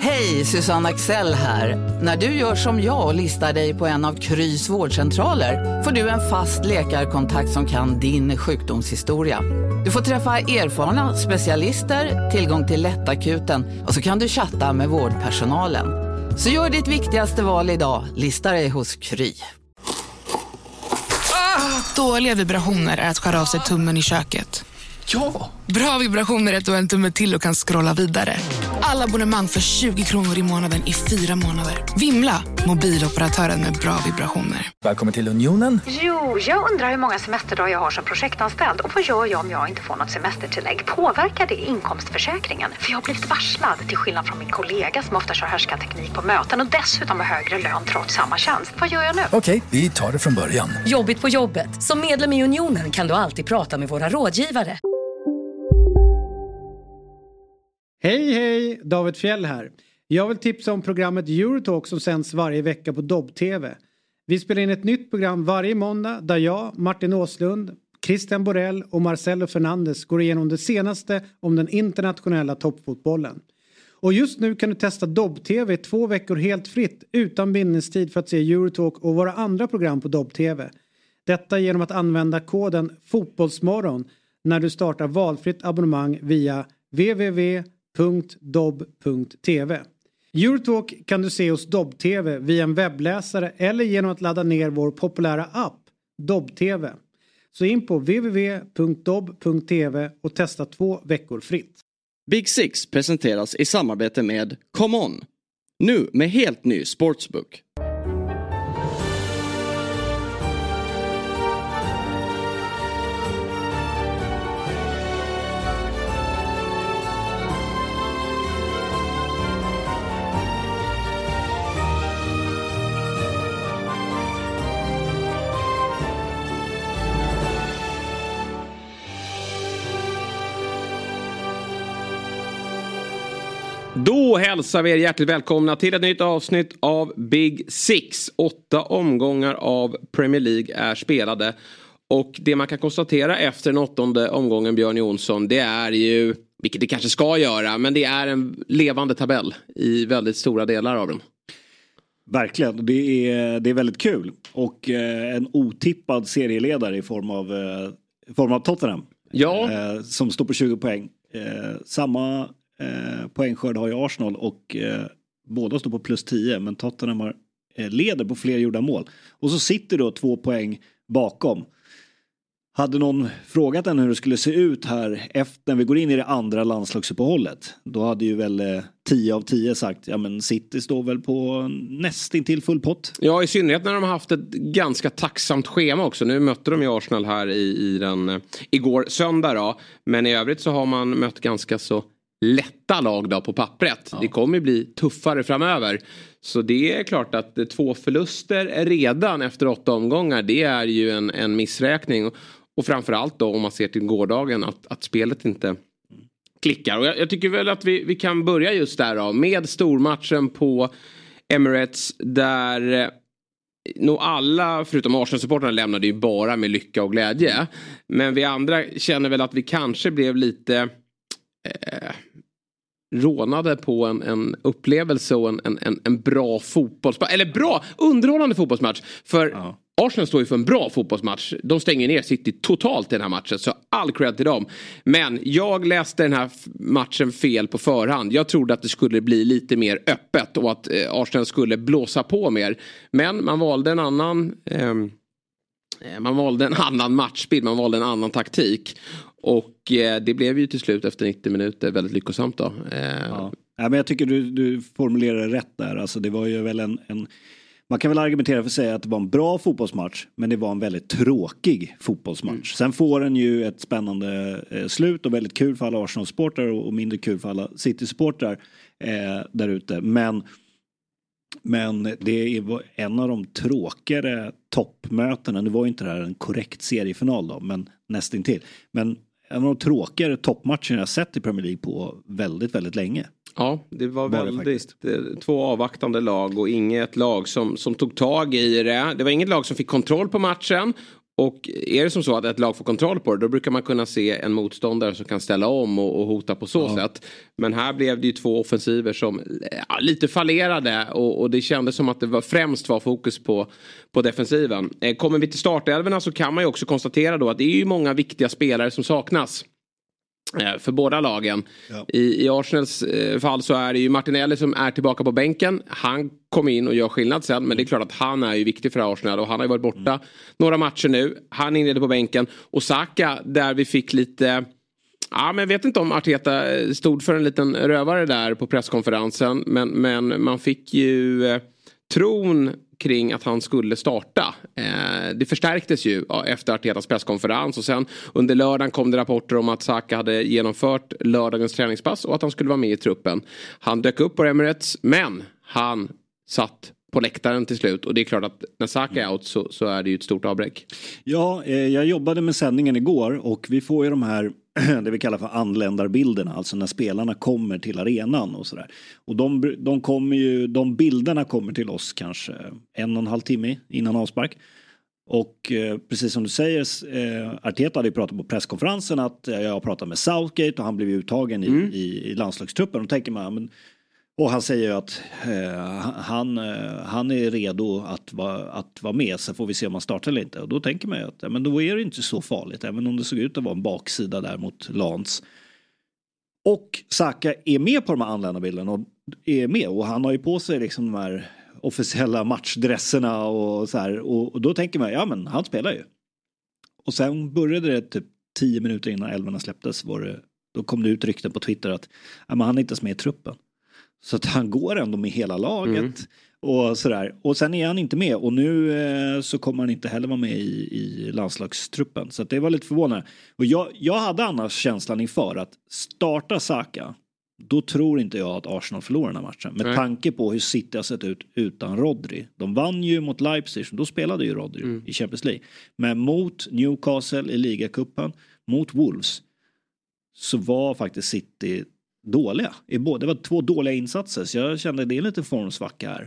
Hej, Susanne Axel här. När du gör som jag och listar dig på en av Krys vårdcentraler får du en fast läkarkontakt som kan din sjukdomshistoria. Du får träffa erfarna specialister, tillgång till lättakuten och så kan du chatta med vårdpersonalen. Så gör ditt viktigaste val idag, lista dig hos Kry. Dåliga vibrationer är att skära av sig tummen i köket. Ja! Bra vibrationer är att du har en tumme till och kan scrolla vidare. Alla abonnemang för 20 kronor i månaden i 4 månader. Vimla! Mobiloperatören med bra vibrationer. Välkommen till Unionen. Jo, jag undrar hur många semesterdagar jag har som projektanställd. Och vad gör jag om jag inte får något semestertillägg? Påverkar det inkomstförsäkringen? För jag har blivit varslad, till skillnad från min kollega som ofta kör härskarteknik på möten. Och dessutom har högre lön trots samma tjänst. Vad gör jag nu? Okej, vi tar det från början. Jobbigt på jobbet. Som medlem i Unionen kan du alltid prata med våra rådgivare. Hej, David Fjell här. Jag vill tipsa om programmet Eurotalk som sänds varje vecka på Dobb-TV. Vi spelar in ett nytt program varje måndag där jag, Martin Åslund, Christian Borell och Marcelo Fernandes går igenom det senaste om den internationella toppfotbollen. Och just nu kan du testa Dobb-TV 2 veckor helt fritt utan bindningstid för att se Eurotalk och våra andra program på Dobb-TV. Detta genom att använda koden Fotbollsmorgon när du startar valfritt abonnemang via www.dobb.tv. Eurotalk kan du se hos Dobb-TV via en webbläsare eller genom att ladda ner vår populära app Dobb-TV. Så in på www.dobb.tv och testa 2 veckor fritt. Big Six presenteras i samarbete med Come On. Nu med helt ny sportsbook. Då hälsar vi er hjärtligt välkomna till ett nytt avsnitt av Big Six. 8 omgångar av Premier League är spelade. Och det man kan konstatera efter den 8:e omgången, Björn Jonsson, det är ju, vilket det kanske ska göra, men det är en levande tabell i väldigt stora delar av den. Verkligen, det är väldigt kul. Och en otippad serieledare i form av Tottenham. Ja. Som står på 20 poäng. Samma poängskörd har ju Arsenal och båda står på plus 10, men Tottenham leder på fler gjorda mål. Och så sitter då 2 poäng bakom. Hade någon frågat än hur det skulle se ut här efter när vi går in i det andra landslagsuppehållet, då hade ju väl 10 av 10 sagt, ja men City står väl på nästintill full pott. Ja, i synnerhet när de har haft ett ganska tacksamt schema också. Nu mötte de ju Arsenal här igår söndag då. Men i övrigt så har man mött ganska så lätta lag då på pappret. Ja. Det kommer bli tuffare framöver. Så det är klart att 2 förluster redan efter 8 omgångar, det är ju en missräkning. Och framförallt då om man ser till gårdagen att spelet inte klickar. Och jag tycker väl att vi kan börja just där då, med stormatchen på Emirates där nog alla förutom Arsenal-supporterna lämnade ju bara med lycka och glädje. Men vi andra känner väl att vi kanske blev lite rånade på en upplevelse och en bra fotbollsmatch. Eller bra, underhållande fotbollsmatch. För Arsenal står ju för en bra fotbollsmatch. De stänger ner City totalt i den här matchen. Så all cred till dem. Men jag läste den här matchen fel på förhand. Jag trodde att det skulle bli lite mer öppet. Och att Arsenal skulle blåsa på mer. Men man valde en annan matchbild. Man valde en annan taktik. Och det blev ju till slut efter 90 minuter väldigt lyckosamt då. Ja, men jag tycker du formulerar rätt där. Alltså det var ju väl man kan väl argumentera för att säga att det var en bra fotbollsmatch, men det var en väldigt tråkig fotbollsmatch. Sen får den ju ett spännande slut och väldigt kul för alla Arsenal-supportrar och mindre kul för alla City-supportrar där ute. Men det är en av de tråkigare toppmötena. Nu var ju inte det här en korrekt seriefinal då, men nästintill. Men en av de tråkigare toppmatcherna jag sett i Premier League på väldigt, väldigt länge. Ja, det var väldigt 2 avvaktande lag och inget lag som tog tag i det. Det var inget lag som fick kontroll på matchen Och är det som så att ett lag får kontroll på det, då brukar man kunna se en motståndare som kan ställa om och hota på så sätt. Men här blev det ju 2 offensiver som lite fallerade och det kändes som att det främst var fokus på defensiven. Kommer vi till startelverna så kan man ju också konstatera då att det är ju många viktiga spelare som saknas för båda lagen. Ja. I Arsenals fall så är det ju Martinelli som är tillbaka på bänken. Han kom in och gör skillnad sen, men det är klart att han är ju viktig för Arsenal och han har ju varit borta några matcher nu. Han inledde på bänken. Och Saka, där vi fick lite... Ja, men jag vet inte om Arteta stod för en liten rövare där på presskonferensen, men man fick ju tron kring att han skulle starta. Det förstärktes ju efter Artetas presskonferens och sen under lördagen kom det rapporter om att Saka hade genomfört lördagens träningspass och att han skulle vara med i truppen. Han dök upp på Emirates, men han satt på läktaren till slut och det är klart att när Saka är out så är det ju ett stort avbräck. Ja, jag jobbade med sändningen igår och vi får ju de här det vi kallar för anländarbilderna, alltså när spelarna kommer till arenan och sådär. Och de bilderna kommer till oss kanske 1,5 timme innan avspark. Och precis som du säger, Arteta hade ju pratat på presskonferensen att jag har pratat med Southgate och han blev uttagen i landslagstruppen. Och tänker man, och han säger ju att han är redo att vara med, så får vi se om han startar eller inte. Och då tänker man ju att men då är det inte så farligt, även om det såg ut att vara en baksida där mot Lans. Och Saka är med på de här anländarbilderna och är med, och han har ju på sig liksom de här officiella matchdresserna och så här, och då tänker man, ja men han spelar ju. Och sen började det typ 10 minuter innan älvorna släpptes, då kom det ut rykten på Twitter att men han är inte ens med i truppen. Så att han går ändå med hela laget och sådär. Och sen är han inte med. Och nu så kommer han inte heller vara med i landslagstruppen. Så att det var lite förvånande. Och jag hade annars känslan inför att starta Saka, då tror inte jag att Arsenal förlorar den här matchen. Med tanke på hur City har sett ut utan Rodri. De vann ju mot Leipzig, då spelade ju Rodri i Champions League. Men mot Newcastle i ligacupen, mot Wolves, så var faktiskt City dåliga. Det var 2 dåliga insatser, så jag kände det är lite formsvacka här.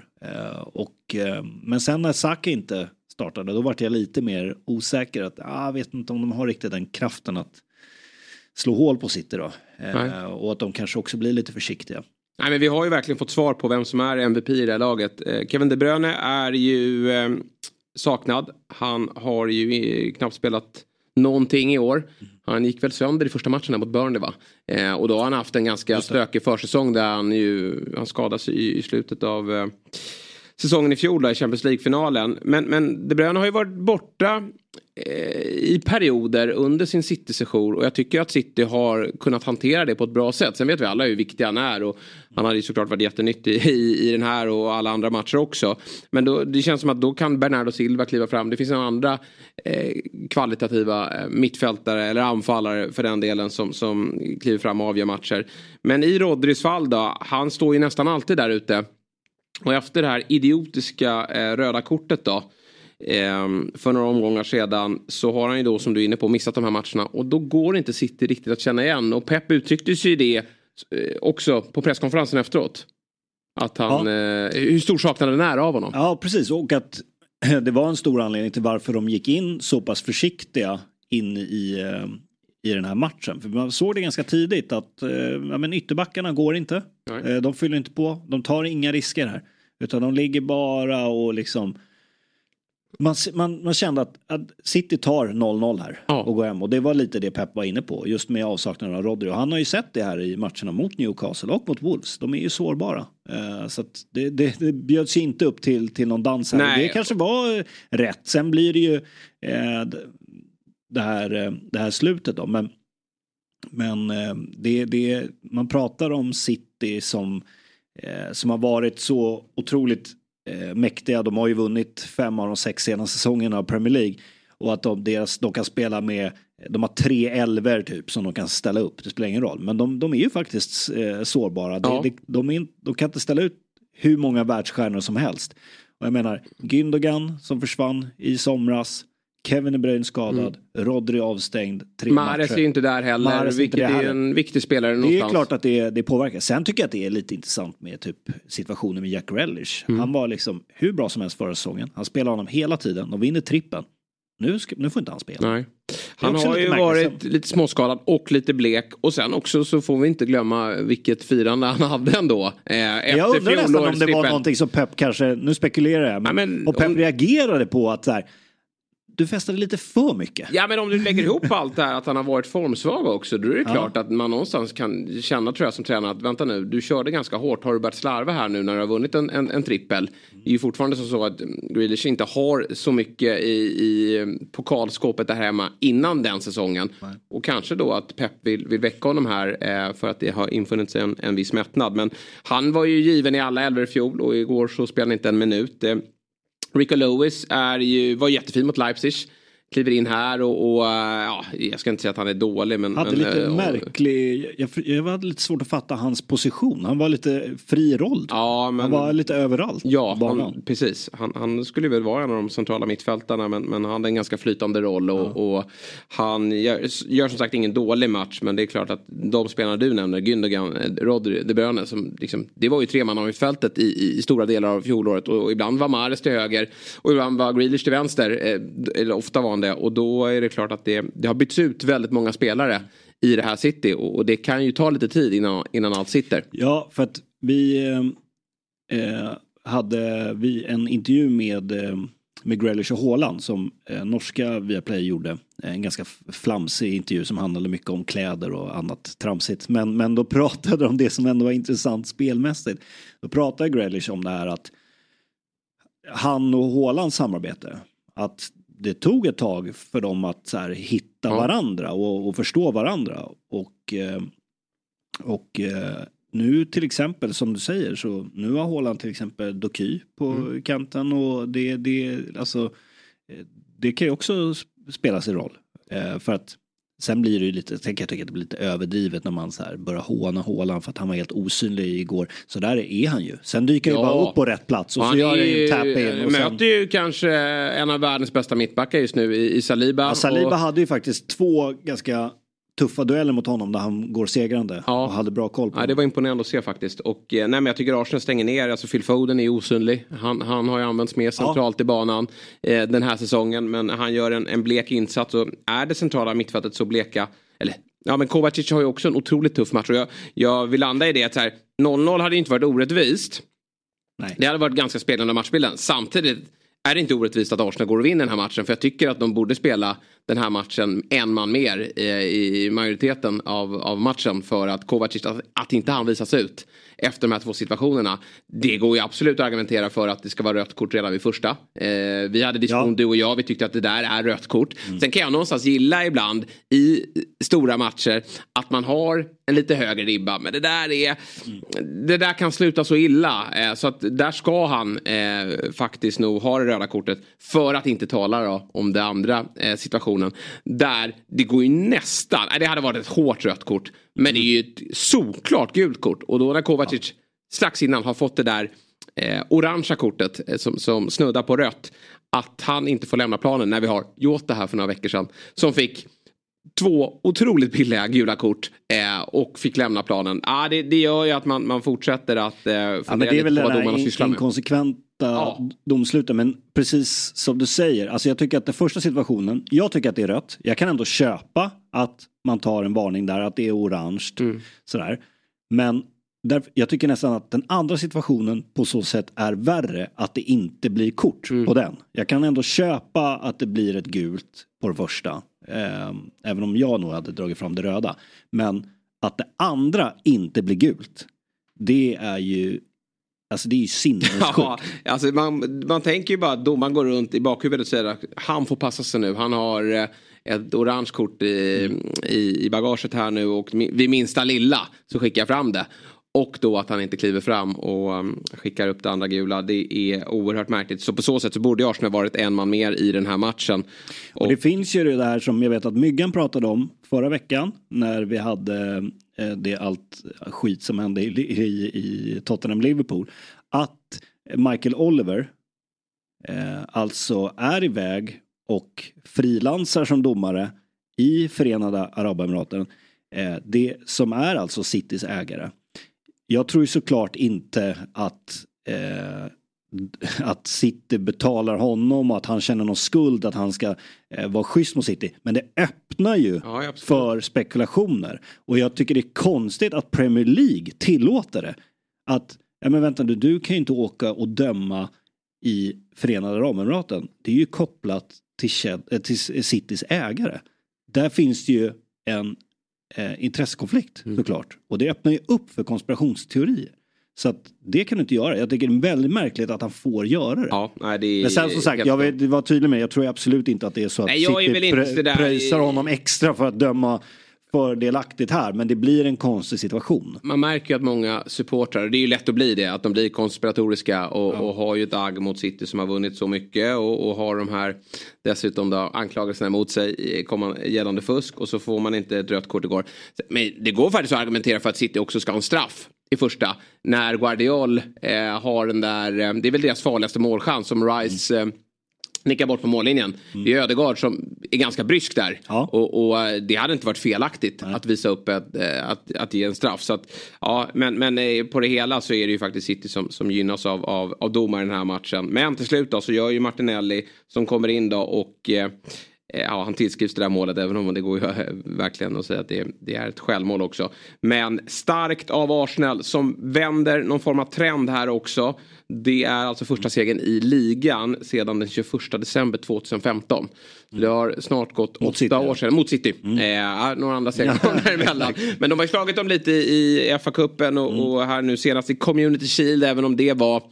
Men sen när Saka inte startade, då var jag lite mer osäker att jag vet inte om de har riktigt den kraften att slå hål på City då. Och att de kanske också blir lite försiktiga. Nej, men vi har ju verkligen fått svar på vem som är MVP i det här laget. Kevin De Bruyne är ju saknad. Han har ju knappt spelat någonting i år. Han gick väl sönder i första matchen mot Burnley, va? Och då har han haft en ganska stökig försäsong där han skadas i slutet av säsongen i fjol där, i Champions League-finalen. Men De Bruyne har ju varit borta i perioder under sin City-session, och jag tycker att City har kunnat hantera det på ett bra sätt. Sen vet vi alla hur viktig han är, och han hade ju såklart varit jättenyttig i den här och alla andra matcher också. Men det känns som att då kan Bernardo Silva kliva fram. Det finns en andra kvalitativa mittfältare eller anfallare för den delen som kliver fram och avgör matcher. Men i Rodris fall då, han står ju nästan alltid där ute. Och efter det här idiotiska röda kortet då, för några omgångar sedan, så har han ju då, som du är inne på, missat de här matcherna. Och då går inte City riktigt att känna igen. Och Pep uttryckte sig det också på presskonferensen efteråt. Att han, hur stor saknaden är av honom. Ja, precis. Och att det var en stor anledning till varför de gick in så pass försiktiga in i den här matchen. För man såg det ganska tidigt att men ytterbackarna går inte. De fyller inte på. De tar inga risker här. Utan de ligger bara och liksom... Man kände att City tar 0-0 här och går hem. Och det var lite det Pep var inne på, just med avsaknaden av Rodri. Och han har ju sett det här i matcherna mot Newcastle och mot Wolves. De är ju sårbara. Så att det bjöds inte upp till någon dans här. Nej. Det kanske var rätt. Sen blir det ju det här slutet då. Men man pratar om City som har varit så otroligt mäktiga. De har ju vunnit 5 av de 6 senaste säsongerna av Premier League, och att de kan spela med, de har 3 elver typ som de kan ställa upp, det spelar ingen roll, men de är ju faktiskt sårbara. De kan inte ställa ut hur många världsstjärnor som helst, och jag menar Gündogan som försvann i somras, Kevin De Bruyne skadad, Rodri avstängd, 3 Mahrez är ju inte där heller, vilket är en viktig spelare någonstans. Det är klart att det påverkar. Sen tycker jag att det är lite intressant med typ situationen med Jack Grealish. Han var liksom hur bra som helst förra säsongen. Han spelar honom hela tiden. De vinner trippen. nu får inte han spela. Nej. Han har ju varit lite småskadad och lite blek. Och sen också så får vi inte glömma vilket firande han hade ändå. Jag undrar nästan om det var någonting som Pep kanske, nu spekulerar jag, men och Pep reagerade på att så här, du festade lite för mycket. Ja, men om du lägger ihop allt det här att han har varit formsvag också, då är det klart att man någonstans kan känna, tror jag, som tränare att vänta nu, du körde ganska hårt, har du börjat slarva här nu när du har vunnit en trippel? Det är ju fortfarande så att Grealish inte har så mycket i pokalskåpet där hemma innan den säsongen. Och kanske då att Pep vill väcka honom här för att det har infunnit sig en viss mättnad. Men han var ju given i alla elver i fjol och igår så spelade han inte en minut. Rico Lewis var jättefin mot Leipzig. Kliver in här och jag ska inte säga att han är dålig. Men hade lite märklig, jag hade lite svårt att fatta hans position. Han var lite fri roll. Ja, men, han var lite överallt. Ja, precis. Han skulle väl vara en av de centrala mittfältarna, men han hade en ganska flytande roll. Och han gör som sagt ingen dålig match, men det är klart att de spelarna du nämner, Gündogan, Rodri, De Bruyne, som liksom, det var ju tre man av mittfältet i stora delar av fjolåret. Och ibland var Mahrez till höger och ibland var Grealish till vänster. Eller ofta var han det. Och då är det klart att det har bytts ut väldigt många spelare i det här City. Och det kan ju ta lite tid innan allt sitter. Ja, för att vi hade en intervju med Grealish och Haaland som norska Viaplay gjorde. En ganska flamsig intervju som handlade mycket om kläder och annat tramsigt. Men då pratade de om det som ändå var intressant spelmässigt. Då pratade Grealish om det här att han och Haalands samarbete, att det tog ett tag för dem att så här, hitta varandra och förstå varandra. Och nu till exempel, som du säger, så nu har Haaland till exempel Doky på kanten. Och det kan ju också spela sin roll. För att sen blir det ju lite, jag tycker att det blir lite överdrivet när man så här börjar håna Haaland för att han var helt osynlig igår. Så där är han ju. Sen dyker han ju bara upp på rätt plats och så gör han ju tap-in. Möter ju kanske en av världens bästa mittbackar just nu i Saliba. Ja, Saliba hade ju faktiskt 2 ganska tuffa dueller mot honom där han går segrande och hade bra koll på. Ja, det var imponerande att se faktiskt. Och men jag tycker Arsenal stänger ner. Alltså Phil Foden är osynlig. Han har ju använts mer centralt i banan den här säsongen. Men han gör en blek insats. Och är det centrala mittfältet så bleka, men Kovacic har ju också en otroligt tuff match. Och jag vill landa i det att så här, 0-0 hade inte varit orättvist. Nej. Det hade varit ganska spelande matchbilden. Samtidigt är det inte orättvist att Arsenal går och vinner den här matchen. För jag tycker att de borde spela den här matchen en man mer i majoriteten av matchen. För att Kovacic, att inte han visas ut efter de här 2 situationerna. Det går ju absolut att argumentera för att det ska vara rött kort redan vid första. Vi hade diskussion, du och jag, vi tyckte att det där är rött kort. Sen kan jag någonstans gilla ibland i stora matcher att man har en lite högre ribba. Men det där kan sluta så illa. Så att där ska han faktiskt nog ha det röda kortet. För att inte tala om det andra situationen. Där det går ju nästan, det hade varit ett hårt rött kort. Men det är ju ett såklart gult kort. Och då när Kovacic strax innan har fått det där orangea kortet som snuddar på rött. Att han inte får lämna planen när vi har gjort det här för några veckor sedan. Som fick 2 otroligt billiga gula kort och fick lämna planen. Det gör ju att man fortsätter att fundera lite på vad domarna sysslar med. Inkonsekventa domsluten, men precis som du säger, alltså jag tycker att den första situationen, jag tycker att det är rött. Jag kan ändå köpa att man tar en varning där, att det är orange sådär. Men jag tycker nästan att den andra situationen på så sätt är värre, att det inte blir kort på den. Jag kan ändå köpa att det blir ett gult på det första. Även om jag nog hade dragit fram det röda. Men att det andra inte blir gult, det är ju, alltså det är ju sinnessjukt. Ja, alltså man tänker ju bara att domaren går runt i bakhuvudet och säger att han får passa sig nu. Han har ett orange kort i bagaget här nu och vid minsta lilla så skickar jag fram det. Och då att han inte kliver fram och skickar upp det andra gula. Det är oerhört märkligt. Så på så sätt så borde Arsenal varit en man mer i den här matchen. Och det finns ju det där som jag vet att Myggan pratade om förra veckan. När vi hade det allt skit som hände i Tottenham-Liverpool. Att Michael Oliver alltså är iväg och frilansar som domare i Förenade Arabemiraten. Det som är alltså Citys ägare. Jag tror ju såklart inte att att City betalar honom och att han känner någon skuld att han ska vara schysst mot City. Men det öppnar ju för spekulationer. Och jag tycker det är konstigt att Premier League tillåter det. Att, men vänta du kan ju inte åka och döma i Förenade Arabemiraten. Det är ju kopplat till Citys ägare. Där finns det ju en intressekonflikt såklart. Och det öppnar ju upp för konspirationsteorier. Så att det kan du inte göra. Jag tycker det är väldigt märkligt att han får göra det. Ja, nej, det är men sen som sagt, jag vill vara tydlig med, jag tror absolut inte att det är så att City pröjsar honom extra för att döma fördelaktigt här, men det blir en konstig situation. Man märker ju att många supportrar, det är ju lätt att bli det, att de blir konspiratoriska och har ju ett agg mot City som har vunnit så mycket och har de här dessutom då anklagelserna mot sig gällande fusk och så får man inte ett rött kort igår. Men det går faktiskt att argumentera för att City också ska ha en straff i första. När Guardiol har den där, det är väl deras farligaste målchans som Rice nickar bort på mållinjen. Det är Ödegaard som är ganska brysk där. Ja. Och det hade inte varit felaktigt att visa upp att ge en straff. Så att, ja, men på det hela så är det ju faktiskt City som gynnas av domar i den här matchen. Men till slut då så gör ju Martinelli som kommer in då och han tillskrivs det där målet, även om det går ju verkligen att säga att det är ett självmål också. Men starkt av Arsenal som vänder någon form av trend här också. Det är alltså första segern i ligan sedan den 21 december 2015. Det har snart gått 8 år sedan mot City. Några andra segrar däremellan. Men de har ju slagit dem lite i FA-cupen och här nu senast i Community Shield, även om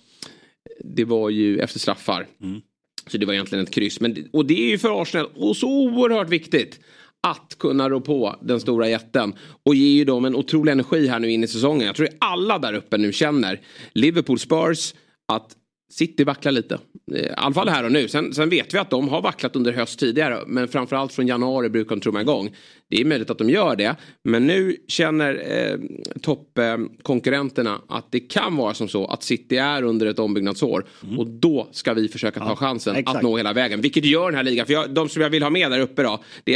det var ju efter straffar. Så det var egentligen ett kryss. Och det är ju för Arsenal och så oerhört viktigt att kunna rå på den stora jätten. Och ge ju dem en otrolig energi här nu in i säsongen. Jag tror att alla där uppe nu känner Liverpool, Spurs, att City vacklar lite. I alla fall här och nu. Sen vet vi att de har vacklat under höst tidigare. Men framförallt från januari brukar de trumma igång. Det är möjligt att de gör det. Men nu känner toppkonkurrenterna att det kan vara som så att City är under ett ombyggnadsår. Och då ska vi försöka ta chansen att nå hela vägen. Vilket gör den här ligan. För de som jag vill ha med där uppe då. Det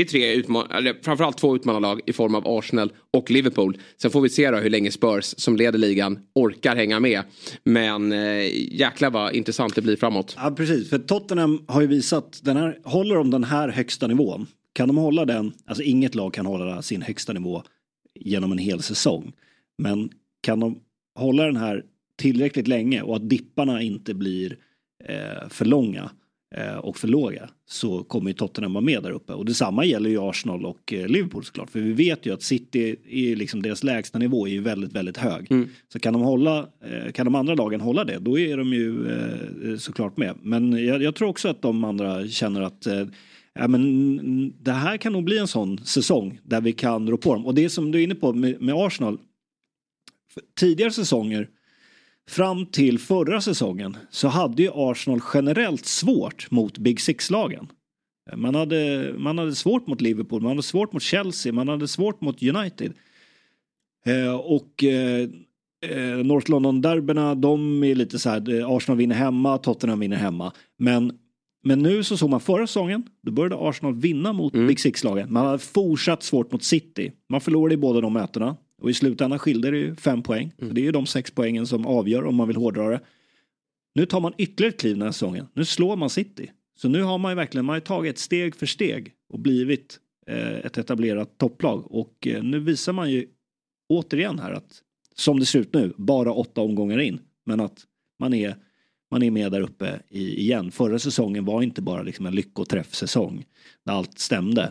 är framförallt 2 utmanarlag i form av Arsenal och Liverpool. Sen får vi se då hur länge Spurs som leder ligan orkar hänga med. Men jäklar vad intressant det blir framåt. Ja, precis. För Tottenham har ju visat, håller de den här högsta nivån. Kan de hålla den, alltså inget lag kan hålla sin högsta nivå genom en hel säsong. Men kan de hålla den här tillräckligt länge och att dipparna inte blir för långa och för låga, så kommer ju Tottenham vara med där uppe. Och detsamma gäller ju Arsenal och Liverpool såklart. För vi vet ju att City är liksom, deras lägsta nivå är ju väldigt, väldigt hög. Så kan de andra lagen hålla det, då är de ju såklart med. Men jag tror också att de andra känner att men det här kan nog bli en sån säsong där vi kan rå på dem. Och det som du är inne på med Arsenal, tidigare säsonger fram till förra säsongen så hade ju Arsenal generellt svårt mot Big Six-lagen. Man hade svårt mot Liverpool, man hade svårt mot Chelsea, man hade svårt mot United. Och North London-derbyna, de är lite så här, Arsenal vinner hemma, Tottenham vinner hemma. Men nu så såg man förra säsongen, då började Arsenal vinna mot Big Six-lagen. Man hade fortsatt svårt mot City. Man förlorade i båda de mötena. Och i slutändan skilde det ju 5 poäng. Så det är ju de 6 poängen som avgör om man vill hårdra det. Nu tar man ytterligare ett kliv den här säsongen. Nu slår man City. Så nu har man ju verkligen tagit steg för steg och blivit ett etablerat topplag. Och nu visar man ju återigen här att, som det ser ut nu, bara 8 omgångar in. Men att man är med där uppe igen. Förra säsongen var inte bara liksom en lyckoträffsäsong där allt stämde.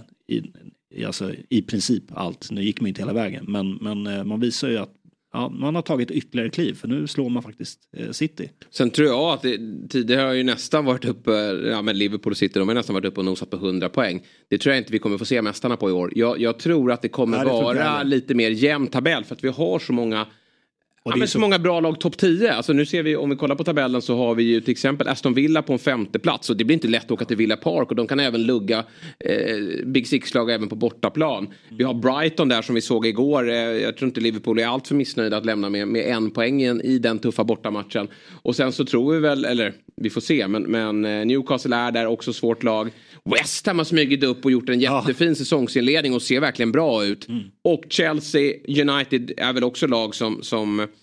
I princip allt. Nu gick man inte hela vägen. Men man visar ju att man har tagit ytterligare kliv. För nu slår man faktiskt City. Sen tror jag att tidigare har ju nästan varit uppe, men Liverpool och City, de har nästan varit uppe och nosat på 100 poäng. Det tror jag inte vi kommer få se mästarna på i år. Jag tror att det kommer vara lite mer jämn tabell. För att vi har så många... så många bra lag topp 10. Alltså nu ser vi, om vi kollar på tabellen, så har vi ju till exempel Aston Villa på en 5:e plats. Och det blir inte lätt att åka till Villa Park. Och de kan även lugga Big Six-lag även på bortaplan. Vi har Brighton där som vi såg igår. Jag tror inte Liverpool är allt för missnöjda att lämna med 1 poäng i den tuffa bortamatchen. Och sen så tror vi väl, eller vi får se, men Newcastle är där också svårt lag. West Ham har smugit upp och gjort en jättefin säsongsinledning och ser verkligen bra ut. Och Chelsea, United är väl också lag som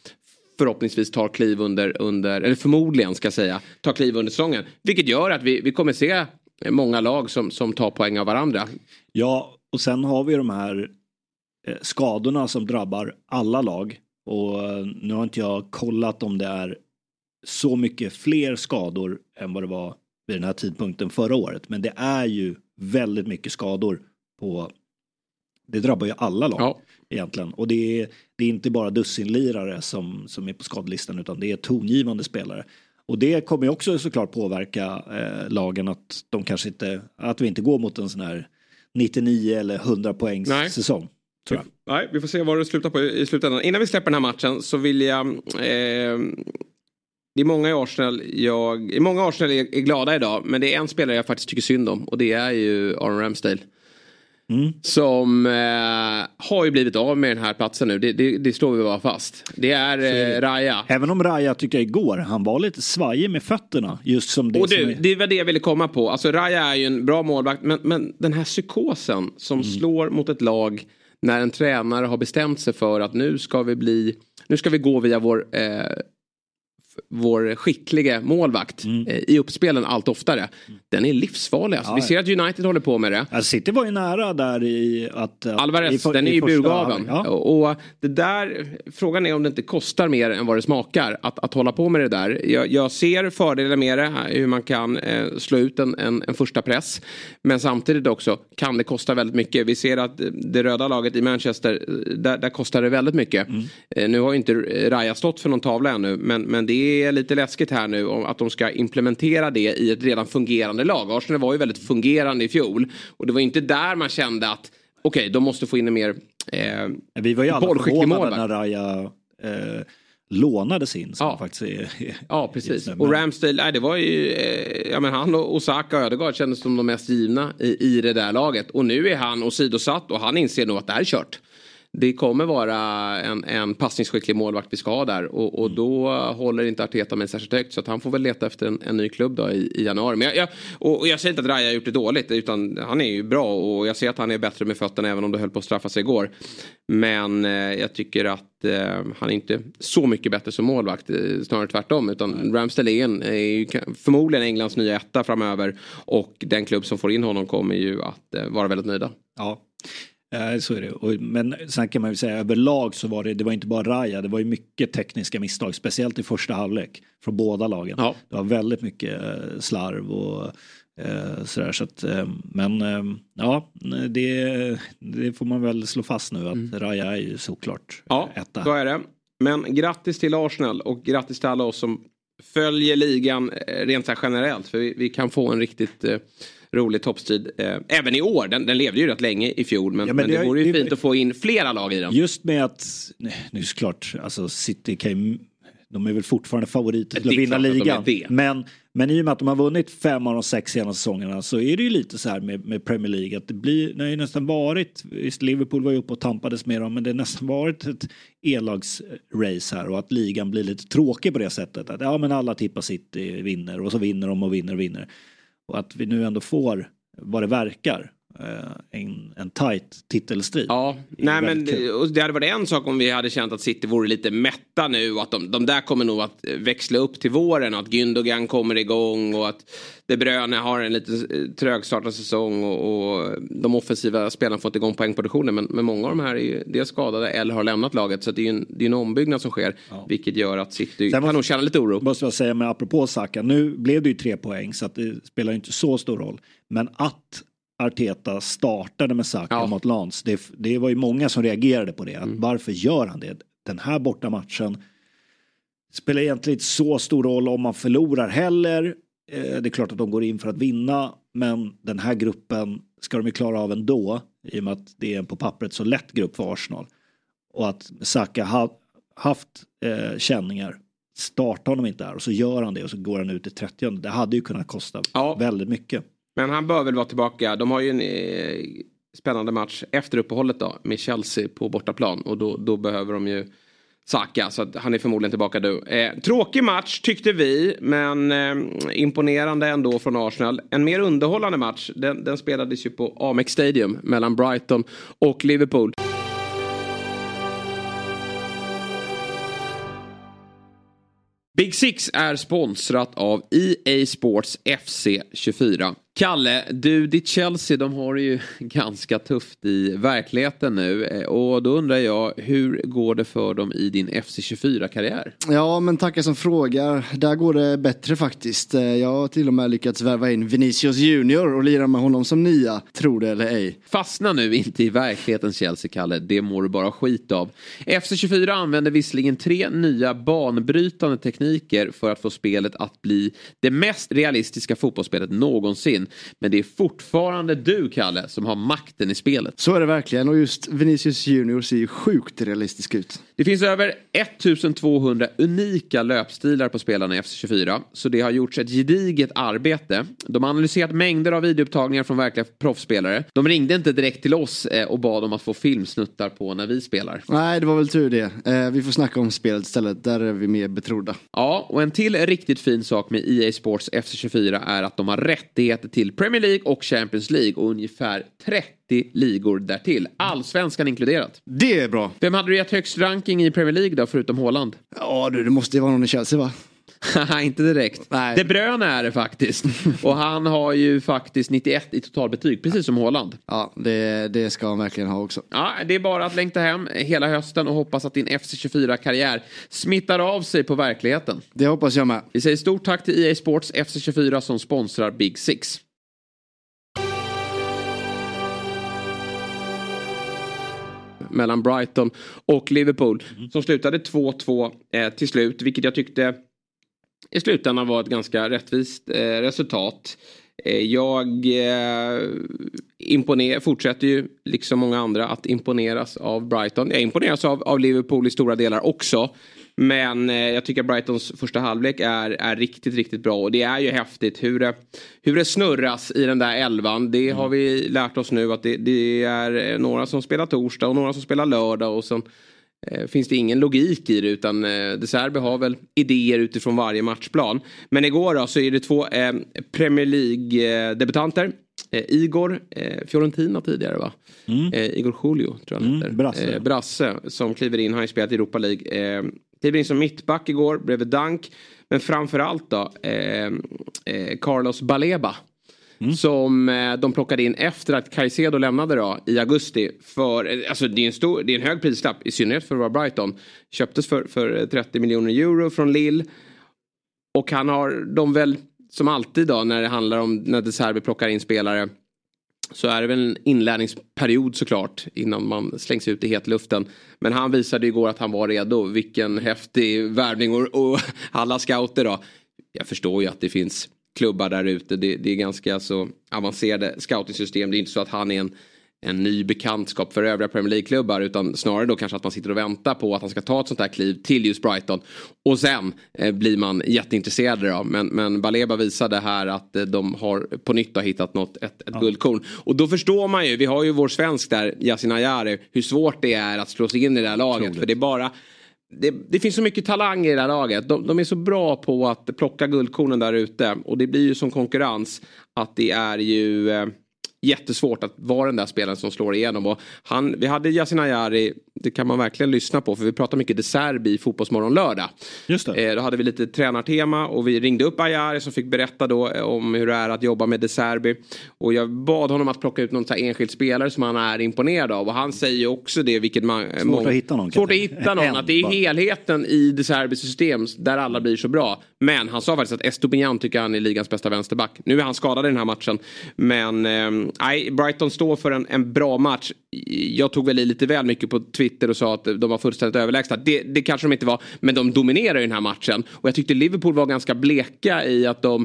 förhoppningsvis tar kliv under eller förmodligen ska jag säga, tar kliv under säsongen. Vilket gör att vi kommer se många lag som tar poäng av varandra. Ja, och sen har vi de här skadorna som drabbar alla lag. Och nu har inte jag kollat om det är så mycket fler skador än vad det var vid den här tidpunkten förra året. Men det är ju väldigt mycket skador på... Det drabbar ju alla lag egentligen. Och det är inte bara dussinlirare som är på skadelistan, utan det är tongivande spelare. Och det kommer ju också såklart påverka lagen att de kanske inte... Att vi inte går mot en sån här 99 eller 100 poängs säsong. Tror jag. Nej, vi får se vad det slutar på i slutändan. Innan vi släpper den här matchen så vill jag... Det är många i Arsenal många Arsenal är glada idag, men det är en spelare jag faktiskt tycker synd om, och det är ju Aaron Ramsdale. Som har ju blivit av med den här platsen nu. Det slår vi bara fast. Det är Raya. Även om Raya tycker jag igår, han var lite svajig med fötterna. Just som det. Och det var det jag ville komma på. Alltså Raya är ju en bra målvakt, men den här psykosen som slår mot ett lag när en tränare har bestämt sig för att nu ska vi gå via vår skickliga målvakt i uppspelen allt oftare. Den är livsfarlig. Alltså. Vi ser att United håller på med det. Alltså, City var ju nära där i att... Alvarez, den är ju burgaven. Ja. Och det där, frågan är om det inte kostar mer än vad det smakar att hålla på med det där. Jag ser fördelar med det, hur man kan slå ut en första press. Men samtidigt också kan det kosta väldigt mycket. Vi ser att det röda laget i Manchester, där kostar det väldigt mycket. Nu har ju inte Raya stått för någon tavla ännu, men det är lite läskigt här nu att de ska implementera det i ett redan fungerande lag. Arsenal var ju väldigt fungerande i fjol, och det var inte där man kände att okej, de måste få in en mer vi var ju alla förvånade när Raya lånades in. Ja, precis. Och Ramsdale, det var ju han och Osaka och Ödegaard kändes som de mest givna i det där laget. Och nu är han åsidosatt och han inser nog att det här är kört. Det kommer vara en passningsskicklig målvakt vi ska ha där. Och då håller inte Arteta med särskilt högt. Så att han får väl leta efter en ny klubb då i januari. Men jag säger inte att Raya har gjort det dåligt. Utan han är ju bra. Och jag ser att han är bättre med fötterna, även om det höll på att straffa sig igår. Men jag tycker att han är inte så mycket bättre som målvakt. Snarare tvärtom. Utan Ramsdale är ju förmodligen Englands nya etta framöver. Och den klubb som får in honom kommer ju att vara väldigt nöjda. Ja. Så är det. Men sen kan man ju säga överlag så var det var inte bara Raya, det var ju mycket tekniska misstag, speciellt i första halvlek från båda lagen. Ja. Det var väldigt mycket slarv och sådär, så att, men det får man väl slå fast nu att Raya är ju såklart etta. Så är det. Men grattis till Arsenal och grattis till alla oss som följer ligan rent så här generellt, för vi kan få en riktigt rolig toppstrid. Även i år. Den levde ju rätt länge i fjol. Men det vore ju fint att få in flera lag i den. Just med att, nu är såklart, alltså City de är väl fortfarande favoriter till att vinna ligan. Men i och med att de har vunnit 5 av de 6 senaste säsongerna, så är det ju lite så här med Premier League. Att det har ju nästan varit, Liverpool var ju uppe och tampades med dem, men det har nästan varit ett elagsrace här. Och att ligan blir lite tråkig på det sättet. Att men alla tippar City vinner, och så vinner de och vinner. Och att vi nu ändå får, vad det verkar, en tight titelstrid. Ja, nej, men det hade varit en sak om vi hade känt att City vore lite mätta nu, och att de där kommer nog att växla upp till våren, och att Gündogan kommer igång och att De Bruyne har en lite trögstartad säsong och de offensiva spelarna får inte igång poängproduktionen, men många av de här är dels skadade eller har lämnat laget, så det är en ombyggnad som sker, vilket gör att City kan nog känna lite oro. Måste jag säga, med apropå Saka, nu blev det ju 3 poäng, så att det spelar inte så stor roll, men att Arteta startade med Saka mot Lens. Det var ju många som reagerade på det. Att varför gör han det? Den här borta matchen spelar egentligen inte så stor roll om man förlorar heller. Det är klart att de går in för att vinna, men den här gruppen ska de ju klara av ändå, i och med att det är en på pappret så lätt grupp för Arsenal. Och att Saka haft känningar, startar honom inte där och så gör han det och så går han ut i 30. Det hade ju kunnat kosta väldigt mycket. Men han bör väl vara tillbaka. De har ju en spännande match efter uppehållet då, med Chelsea på bortaplan. Och då behöver de ju Saka, så att han är förmodligen tillbaka nu. Tråkig match tyckte vi, men imponerande ändå från Arsenal. En mer underhållande match, den spelades ju på Amex Stadium mellan Brighton och Liverpool. Big Six är sponsrat av EA Sports FC24. Kalle, ditt Chelsea, de har det ju ganska tufft i verkligheten nu. Och då undrar jag, hur går det för dem i din FC24-karriär? Ja, men tackar som frågar. Där går det bättre faktiskt. Jag har till och med lyckats värva in Vinicius Junior och lira med honom som nia, tror det eller ej. Fastna nu inte i verklighetens Chelsea, Kalle. Det mår du bara skit av. FC24 använder visserligen 3 nya banbrytande tekniker för att få spelet att bli det mest realistiska fotbollsspelet någonsin. Men det är fortfarande du, Kalle, som har makten i spelet. Så är det verkligen, och just Vinicius Junior ser ju sjukt realistisk ut. Det finns över 1200 unika löpstilar på spelarna i FC24, så det har gjorts ett gediget arbete. De har analyserat mängder av videoupptagningar från verkliga proffsspelare. De ringde inte direkt till oss och bad om att få filmsnuttar på när vi spelar. Nej, det var väl tur det. Vi får snacka om spelet istället, där är vi mer betrodda. Ja, och en till riktigt fin sak med EA Sports FC24 är att de har rättigheter till Premier League och Champions League och ungefär 30 ligor därtill. Allsvenskan inkluderat. Det är bra. Vem hade du gett högst ranking i Premier League då, förutom Haaland? Ja, det måste ju vara någon i Chelsea, va? Inte direkt. Nej. De Bruyne är det faktiskt. Och han har ju faktiskt 91 i totalbetyg, precis som Haaland. Ja, det ska han verkligen ha också. Ja, det är bara att längta hem hela hösten och hoppas att din FC24-karriär smittar av sig på verkligheten. Det hoppas jag med. Vi säger stort tack till EA Sports FC24 som sponsrar Big Six. Mellan Brighton och Liverpool som slutade 2-2 till slut, vilket jag tyckte i slutändan var ett ganska rättvist resultat. Jag fortsätter ju liksom många andra att imponeras av Brighton. Jag imponeras av Liverpool i stora delar också. Men jag tycker att Brightons första halvlek är riktigt, riktigt bra. Och det är ju häftigt hur det snurras i den där elvan. Det har vi lärt oss nu att det är några som spelar torsdag och några som spelar lördag. Och sen finns det ingen logik i det, utan De Serbi har väl idéer utifrån varje matchplan. Men igår då så är det 2 Premier League-debutanter. Igor Fiorentina tidigare, va? Igor Julio tror jag heter. Brasse som kliver in, har spelat i Europa League. Kliver in som mittback igår bredvid Dunk. Men framförallt då Carlos Baleba. Som de plockade in efter att Caicedo lämnade då i augusti. För, alltså det är en hög prislapp, i synnerhet för att vara Brighton. Köptes för 30 miljoner euro från Lille. Och han har de väl, som alltid då när det handlar om när De Serbi plockar in spelare, så är det väl en inlärningsperiod såklart innan man slängs ut i hetluften. Men han visade igår att han var redo. Vilken häftig värvning och alla scouter då. Jag förstår ju att det finns klubbar där ute. Det är ganska så avancerade scouting-system. Det är inte så att han är en ny bekantskap för övriga Premier League-klubbar, utan snarare då kanske att man sitter och väntar på att han ska ta ett sånt här kliv till just Brighton. Och sen blir man jätteintresserad då. Men Baleba visade här att de har på nytt hittat ett guldkorn. Och då förstår man ju, vi har ju vår svensk där, Yasin Ayari, hur svårt det är att slå sig in i det här laget. Troligt. För det är bara... Det finns så mycket talang i det här laget. De är så bra på att plocka guldkornen där ute. Och det blir ju som konkurrens att det är ju jättesvårt att vara den där spelaren som slår igenom. Och vi hade Yasin Ayari, det kan man verkligen lyssna på, för vi pratar mycket De Serbi i Fotbollsmorgon lördag. Just det. Då hade vi lite tränartema och vi ringde upp Ayari som fick berätta då om hur det är att jobba med De Serbi. Och jag bad honom att plocka ut någon så här enskild spelare som han är imponerad av. Och han säger också det, vilket svårt att hitta någon. Att det är helheten i De Serbi system där alla blir så bra. Men han sa faktiskt att Estopinian tycker han är ligans bästa vänsterback. Nu är han skadad i den här matchen. Men Brighton står för en bra match. Jag tog väl lite väl mycket på Twitter och sa att de var fullständigt överlägsna. Det kanske de inte var, men de dominerar i den här matchen. Och jag tyckte Liverpool var ganska bleka i att de...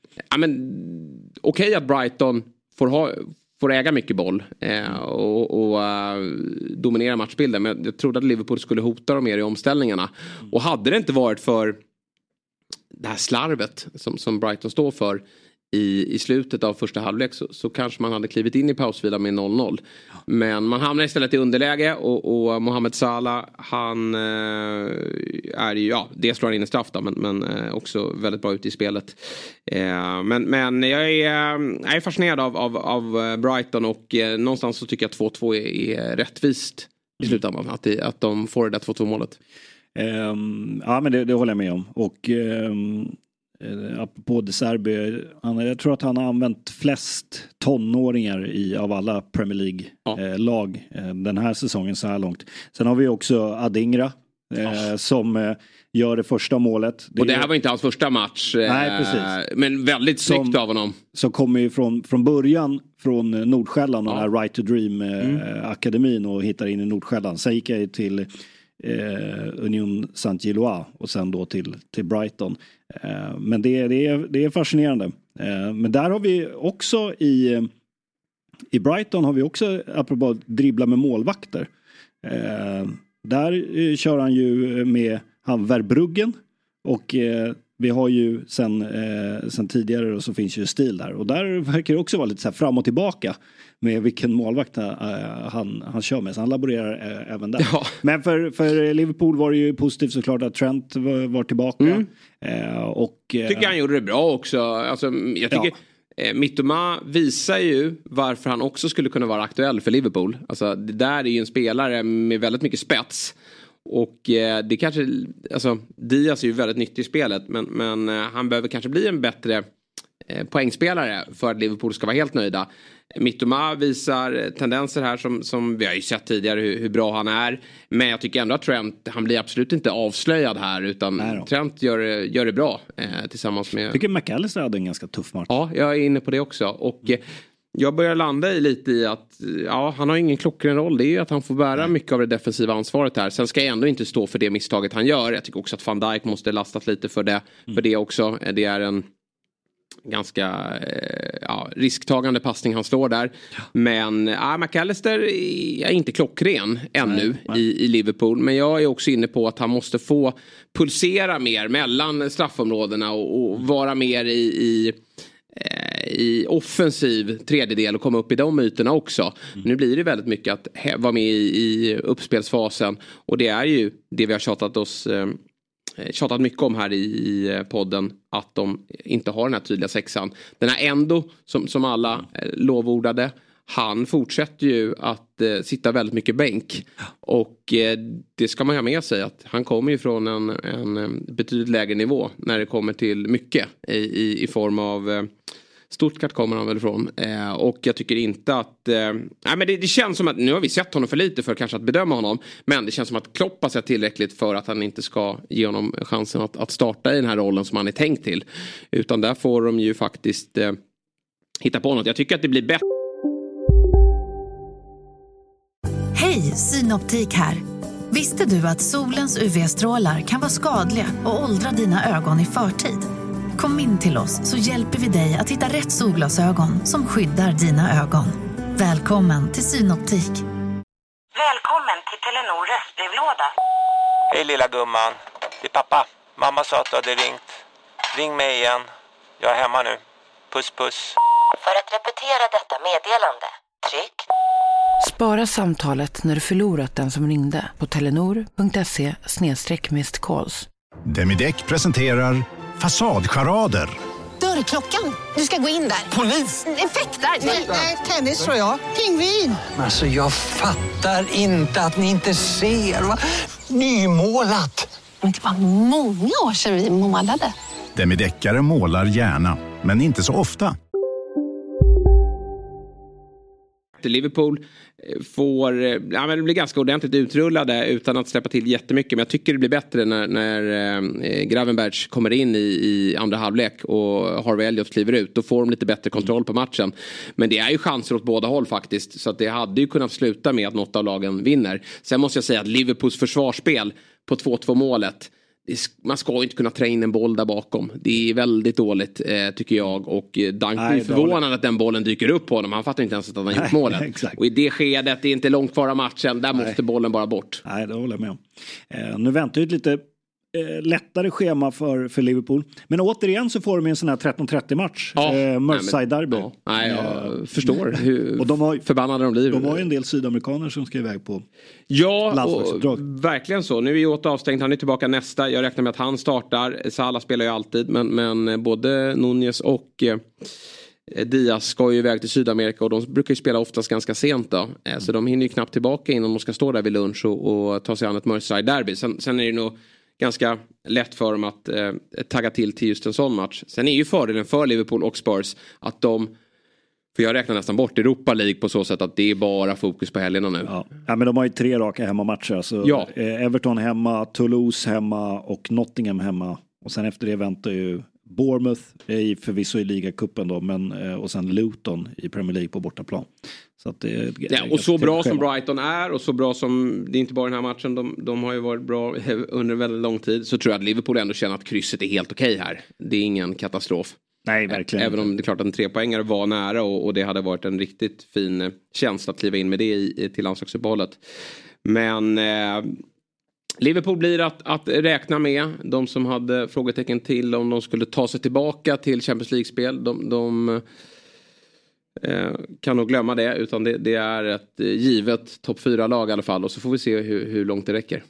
Okej att Brighton får äga mycket boll och dominera matchbilden. Men jag trodde att Liverpool skulle hota dem mer i omställningarna. Och hade det inte varit för det här slarvet som Brighton står för i slutet av första halvlek, så kanske man hade klivit in i pausvila med 0-0. Men man hamnar istället i underläge och Mohamed Salah, han är ju, det slår han in en straff då, men också väldigt bra ute i spelet. Men jag är fascinerad av Brighton, och någonstans så tycker jag att 2-2 är rättvist i slutändan, att de får det där 2-2 målet. Ja, men det håller jag med om. Och apropå De Zerbi, jag tror att han har använt flest tonåringar av alla Premier League-lag den här säsongen så här långt. Sen har vi också Adingra som gör det första målet. Och det här var inte hans första match. Nej, precis. Men väldigt snyggt av honom. Som kommer ju från början från Nordsjälland och den här Right to Dream-akademin och hittar in i Nordsjälland. Sen gick jag ju till Union Saint-Gilloise och sen då till Brighton. Men det är fascinerande. Men där har vi också i Brighton har vi också, apropå dribbla med målvakter. Där kör han ju med Verbruggen och vi har ju sen tidigare då, så finns ju Stil där. Och där verkar det också vara lite så här fram och tillbaka med vilken målvakt han kör med. Så han laborerar även där. Ja. Men för Liverpool var det ju positivt såklart att Trent var tillbaka. Tycker han gjorde det bra också. Alltså, jag tycker Mitoma visar ju varför han också skulle kunna vara aktuell för Liverpool. Alltså, det där är ju en spelare med väldigt mycket spets. Och det kanske, alltså Diaz är ju väldigt nyttig i spelet, men han behöver kanske bli en bättre poängspelare för att Liverpool ska vara helt nöjda. Mitoma visar tendenser här som vi har ju sett tidigare hur bra han är. Men jag tycker ändå att Trent, han blir absolut inte avslöjad här, utan Trent gör det bra tillsammans med... Jag tycker McAllister hade en ganska tuff match. Ja, jag är inne på det också. Och jag börjar landa lite i att han har ingen klockren roll. Det är ju att han får bära mycket av det defensiva ansvaret här. Sen ska jag ändå inte stå för det misstaget han gör. Jag tycker också att Van Dijk måste lastas lite för det också. Det är en ganska risktagande passning han slår där. Men McAllister är inte klockren ännu i Liverpool. Men jag är också inne på att han måste få pulsera mer mellan straffområdena och vara mer i offensiv tredjedel och komma upp i de ytorna också. Nu blir det väldigt mycket att vara med i uppspelsfasen, och det är ju det vi har tjatat mycket om här i podden, att de inte har den här tydliga sexan. Den här Endo som alla lovordade, han fortsätter ju att sitta väldigt mycket bänk, och det ska man ha med sig att han kommer ju från en betydligt lägre nivå när det kommer till mycket i form av Stuttgart kommer han väl ifrån. Och jag tycker inte att... men det känns som att... Nu har vi sett honom för lite för kanske att bedöma honom. Men det känns som att Klopp har sett tillräckligt för att han inte ska ge honom chansen att starta i den här rollen som han är tänkt till. Utan där får de ju faktiskt hitta på något. Jag tycker att det blir bättre. Hej, Synoptik här. Visste du att solens UV-strålar kan vara skadliga och åldra dina ögon i förtid? Kom in till oss så hjälper vi dig att hitta rätt solglasögon som skyddar dina ögon. Välkommen till Synoptik. Välkommen till Telenor röstbrevlåda. Hej lilla gumman, det är pappa. Mamma sa att du hade ringt. Ring mig igen. Jag är hemma nu. Puss puss. För att repetera detta meddelande, tryck. Spara samtalet när du förlorat den som ringde på telenor.se/missed-calls. Demideck presenterar Fasadcharader. Dörrklockan. Du ska gå in där. Polis? Effektar? Nej, tennis tror jag. Pingvin. Alltså jag fattar inte att ni inte ser. Nymålat. Men det var många år sedan vi målade. Demideckare målar gärna, men inte så ofta. Liverpool får men det blir ganska ordentligt utrullade utan att släppa till jättemycket, men jag tycker det blir bättre när Gravenberch kommer in i andra halvlek och Harvey Elliott kliver ut. Då får de lite bättre kontroll på matchen, men det är ju chanser åt båda håll faktiskt, så att det hade ju kunnat sluta med att något av lagen vinner. Sen måste jag säga att Liverpools försvarsspel på 2-2 målet, man ska ju inte kunna trä in en boll där bakom. Det är väldigt dåligt tycker jag. Och Dunk är förvånad att den bollen dyker upp på honom. Han fattar inte ens att han har gjort målet. Exakt. Och i det skedet, det är inte långt kvar av matchen. Där måste bollen bara bort. Nej, det håller jag med om. Nu väntar ju ett lite lättare schema för Liverpool. Men återigen så får de en sån här 13:30 match. Merseyside-derby. Nej, jag förstår hur och förbannade de blir. De har ju en del sydamerikaner som ska iväg på landslagsuppdrag. Verkligen så. Nu är Jota avstängd. Han är tillbaka nästa. Jag räknar med att han startar. Salah spelar ju alltid. Men både Nunez och Diaz ska ju iväg till Sydamerika och de brukar ju spela oftast ganska sent då. Så de hinner ju knappt tillbaka innan de ska stå där vid lunch och ta sig an ett Merseyside-derby. Sen är det nog ganska lätt för dem att tagga till just en sån match. Sen är ju fördelen för Liverpool och Spurs att för jag räknar nästan bort Europa League på så sätt att det är bara fokus på helgerna nu. Ja, men de har ju 3 raka hemmamatcher. Alltså, Everton hemma, Toulouse hemma och Nottingham hemma. Och sen efter det väntar ju Bournemouth, förvisso i ligacupen då, men och sen Luton i Premier League på bortaplan. Så att och så bra som Brighton är och så bra som, det är inte bara den här matchen, de har ju varit bra under väldigt lång tid, så tror jag att Liverpool ändå känner att krysset är helt okej här. Det är ingen katastrof. Nej, verkligen. Även om det är klart att en 3-poängare var nära och det hade varit en riktigt fin känsla att kliva in med det till landslagsuppehållet. Men Liverpool blir att räkna med. De som hade frågetecken till om de skulle ta sig tillbaka till Champions League-spel. De kan nog glömma det. Utan det är ett givet topp 4-lag i alla fall. Och så får vi se hur långt det räcker.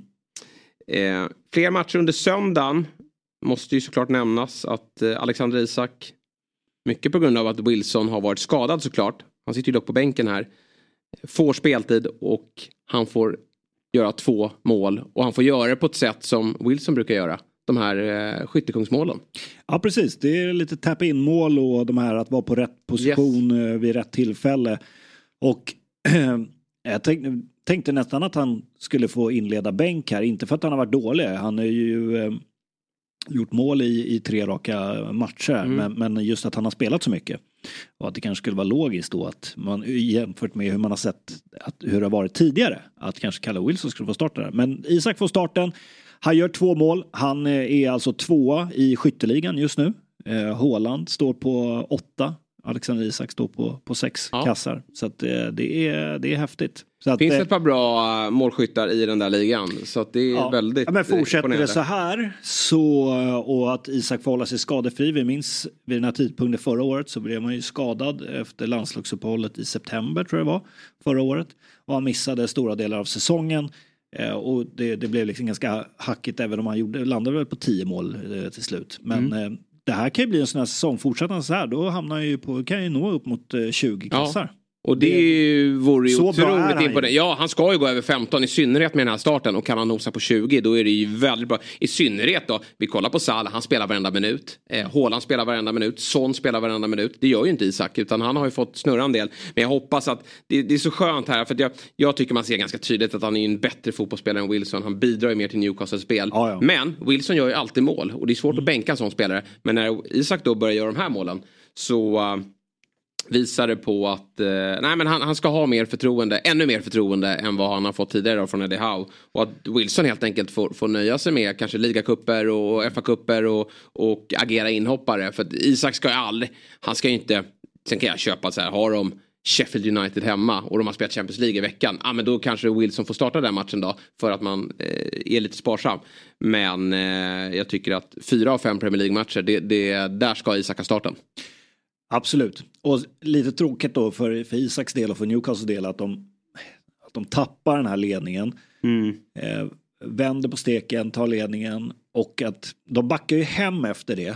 Fler matcher under söndagen. Måste ju såklart nämnas att Alexander Isak, mycket på grund av att Wilson har varit skadad såklart. Han sitter ju dock på bänken här. Får speltid och han får göra 2 mål. Och han får göra det på ett sätt som Wilson brukar göra. De här skyttekungsmålen. Ja, precis. Det är lite tap-in-mål och de här att vara på rätt position vid rätt tillfälle. Och jag tänkte nästan att han skulle få inleda bänk här. Inte för att han har varit dålig. Han är ju gjort mål i 3 raka matcher. Men just att han har spelat så mycket. Och att det kanske skulle vara logiskt då att man jämfört med hur man har sett hur det har varit tidigare. Att kanske Kalle Wilson skulle få starta där. Men Isak får starten. Han gör 2 mål. Han är alltså 2 i skytteligan just nu. Haaland står på 8. Alexander Isak står på 6 kassar. Så att det är häftigt. Så att, finns ett par bra målskyttar i den där ligan. Så att det är väldigt men fortsätter det så här och att Isak får hålla sig skadefri. Vi minns vid den här tidpunkten förra året så blev man ju skadad efter landslagsuppehållet i september tror jag det var förra året. Och han missade stora delar av säsongen. Och det blev liksom ganska hackigt även om han landade väl på 10 mål till slut. Men det här kan ju bli en sån här säsong. Fortsätter han så här då hamnar han ju kan ju nå upp mot 20 kassar. Och det vore ju otroligt imponerande. Ja, han ska ju gå över 15 i synnerhet med den här starten. Och kan han nosa på 20 då är det ju väldigt bra. I synnerhet då, vi kollar på Salah, han spelar varenda minut. Haaland spelar varenda minut. Son spelar varenda minut. Det gör ju inte Isak utan han har ju fått snurra en del. Men jag hoppas att det är så skönt här. För att jag tycker man ser ganska tydligt att han är en bättre fotbollsspelare än Wilson. Han bidrar ju mer till Newcastles spel. Ja. Men Wilson gör ju alltid mål. Och det är svårt att bänka en sån spelare. Men när Isak då börjar göra de här målen så visar det på att men han ska ha ännu mer förtroende än vad han har fått tidigare från Eddie Howe. Och att Wilson helt enkelt får nöja sig med kanske ligacupper och FA-kupper och agera inhoppare. För att Isak ska han ska inte, sen kan jag köpa så här, har de Sheffield United hemma och de har spelat Champions League i veckan. Men då kanske Wilson får starta den matchen då för att man är lite sparsam. Men jag tycker att 4 av 5 Premier League-matcher, där ska Isak ha starten. Absolut. Och lite tråkigt då för Isaks del och för Newcastles del att de tappar den här ledningen. Vänder på steken, tar ledningen och att de backar ju hem efter det.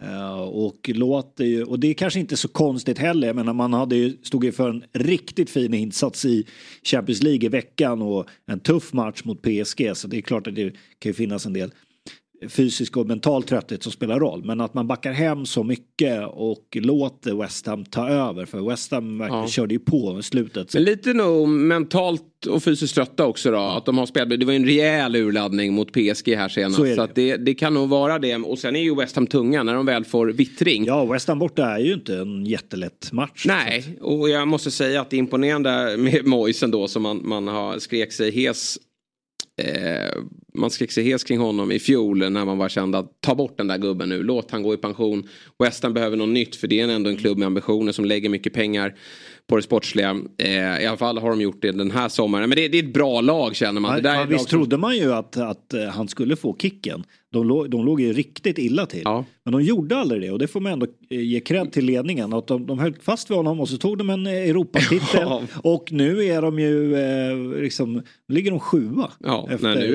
Och det är kanske inte så konstigt heller, men man stod ju för en riktigt fin insats i Champions League i veckan och en tuff match mot PSG, så det är klart att det kan ju finnas en del fysisk och mental trötthet som spelar roll, men att man backar hem så mycket och låter West Ham ta över, för West Ham verkligen körde ju på i slutet. Men lite nog mentalt och fysiskt trötta också då, att de har spelat, det var en rejäl urladdning mot PSG här senast, så att det kan nog vara det, och sen är ju West Ham tunga när de väl får vittring. Ja, West Ham borta är ju inte en jättelätt match. Nej, och jag måste säga att det är imponerande med Moisen då, som man har skrek sig hes. Man skrek sig hes kring honom i fjol när man var känd att ta bort den där gubben nu, låt han gå i pension. West Ham behöver något nytt, för det är ändå en klubb med ambitioner som lägger mycket pengar på det sportsliga. I alla fall har de gjort det den här sommaren, men det är ett bra lag, känner man. Visst trodde man ju att han skulle få kicken. De låg ju riktigt illa till. Ja. Men de gjorde aldrig det, och det får man ändå ge cred till ledningen. Att de höll fast vid honom och så tog de en Europatitel. Och nu är de ju ligger de 7. Ja, nu är de där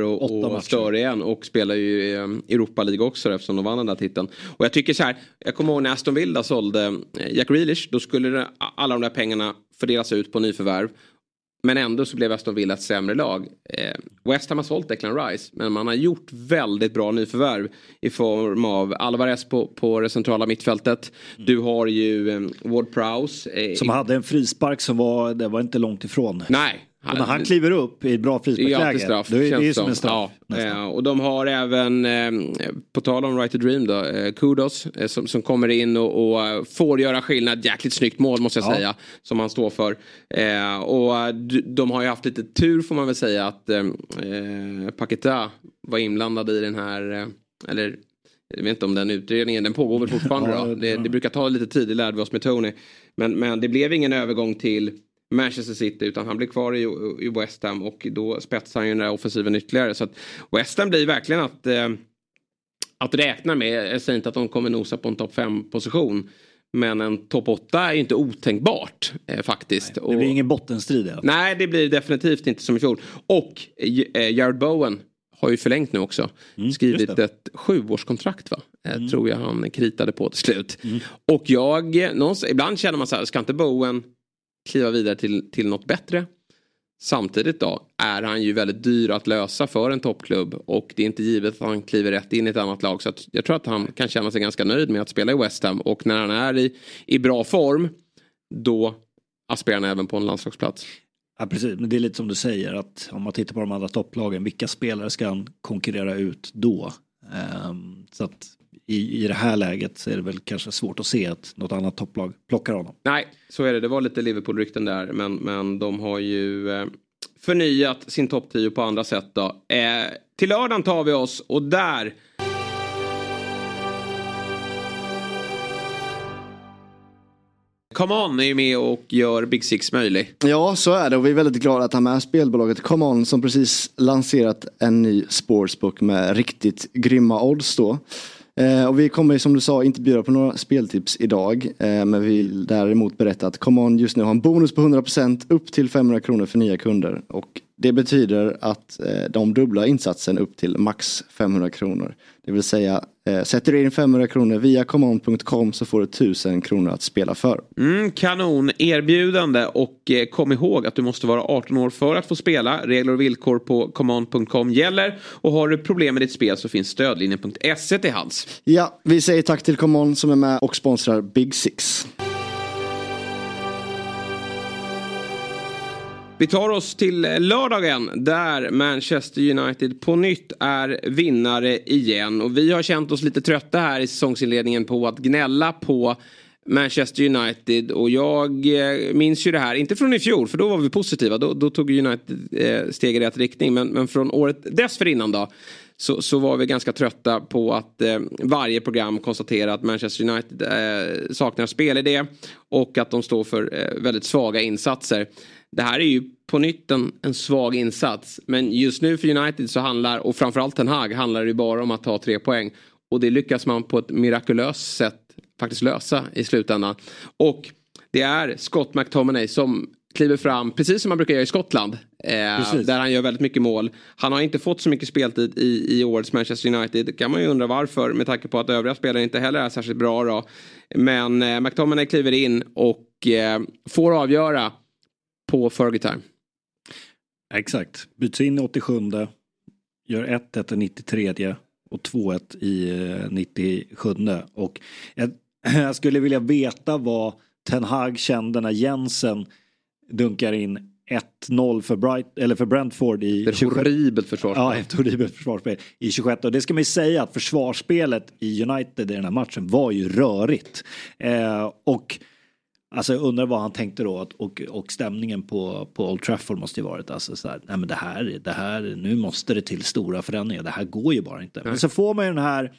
och stör igen och spelar ju i Europa League också eftersom de vann den där titeln. Och jag tycker så här, jag kommer ihåg när Aston Villa sålde Jack Grealish, då skulle alla de där pengarna fördelas ut på nyförvärv. Men ändå så blev Aston Villa ett sämre lag. West Ham har sålt Declan Rice. Men man har gjort väldigt bra nyförvärv. I form av Alvarez på det centrala mittfältet. Du har ju Ward-Prowse. Som hade en frispark som var inte långt ifrån. Nej. Och när han kliver upp i ett bra frisparksläge. Det är ju som en straff. Ja. Och de har även, på tal om Right to Dream då, Kudos som kommer in och får göra skillnad. Jäkligt snyggt mål måste jag säga. Som han står för. Och de har ju haft lite tur får man väl säga att Paquetá var inblandad i den här, eller jag vet inte om den utredningen, den pågår väl fortfarande då. Det brukar ta lite tid, det lärde vi oss med Tony. Men det blev ingen övergång till Manchester City utan han blev kvar i West Ham och då spetsar han ju den där offensiven ytterligare. Så att West Ham blir verkligen att räkna med. Jag säger inte att de kommer nosa på en topp 5-position. Men en topp 8 är ju inte otänkbart faktiskt. Nej, det blir ingen bottenstrid. Ja. Nej, det blir definitivt inte som i fjol. Och Jared Bowen har ju förlängt nu också. Skrivit ett 7-årskontrakt va? Tror jag han kritade på till slut. Och ibland känner man så här, ska inte Bowen kliva vidare till något bättre? Samtidigt då är han ju väldigt dyr att lösa för en toppklubb och det är inte givet att han kliver rätt in i ett annat lag. Så att jag tror att han kan känna sig ganska nöjd med att spela i West Ham och när han är i bra form då aspirerar han även på en landslagsplats. Ja precis, men det är lite som du säger att om man tittar på de andra topplagen, vilka spelare ska han konkurrera ut då? Så att i det här läget så är det väl kanske svårt att se att något annat topplag plockar honom. Nej, så är det. Det var lite Liverpool-rykten där. Men de har ju förnyat sin topp 10 på andra sätt då. Till lördagen tar vi oss och där... Come On är ju med och gör Big Six möjlig. Ja, så är det och vi är väldigt glada att ha med spelbolaget Come On som precis lanserat en ny sportsbook med riktigt grymma odds då. Och vi kommer som du sa inte bjuda på några speltips idag. Men vi vill däremot berätta att Come On just nu har en bonus på 100% upp till 500 kronor för nya kunder. Och det betyder att de dubblar insatsen upp till max 500 kronor. Det vill säga sätter du in 500 kronor via comeon.com så får du 1000 kronor att spela för. Kanon erbjudande och kom ihåg att du måste vara 18 år för att få spela. Regler och villkor på comeon.com gäller och har du problem med ditt spel så finns stödlinjen.se till hands. Ja, vi säger tack till Come On som är med och sponsrar Big Six. Vi tar oss till lördagen där Manchester United på nytt är vinnare igen. Och vi har känt oss lite trötta här i säsongsinledningen på att gnälla på Manchester United. Och jag minns ju det här, inte från i fjol för då var vi positiva. Då tog United steg i rätt riktning. Men från året dessförinnan då så var vi ganska trötta på att varje program konstaterar att Manchester United saknar spelidé och att de står för väldigt svaga insatser. Det här är ju på nytt en svag insats. Men just nu för United så handlar, och framförallt Ten Hag, handlar det ju bara om att ta 3 poäng. Och det lyckas man på ett mirakulöst sätt faktiskt lösa i slutändan. Och det är Scott McTominay som kliver fram, precis som man brukar göra i Skottland. Där han gör väldigt mycket mål. Han har inte fått så mycket speltid i årets Manchester United. Det kan man ju undra varför, med tanke på att övriga spelare inte heller är särskilt bra då. Men McTominay kliver in och får avgöra på Fergie time. Exakt. Byts in i 87. Gör 1-1 i 93 och 2-1 i 97. Och jag skulle vilja veta vad Ten Hag kände när Jensen dunkar in 1-0 för Brentford i ett horribelt försvarsspel. Ja, ett horribelt försvarsspel i 26. Och det ska man ju säga att försvarsspelet i United i den här matchen var ju rörigt. Och alltså jag undrar vad han tänkte då och stämningen på Old Trafford måste ju varit alltså så här, nej men det här nu måste det till stora förändringar. Det här går ju bara inte. Men så får man ju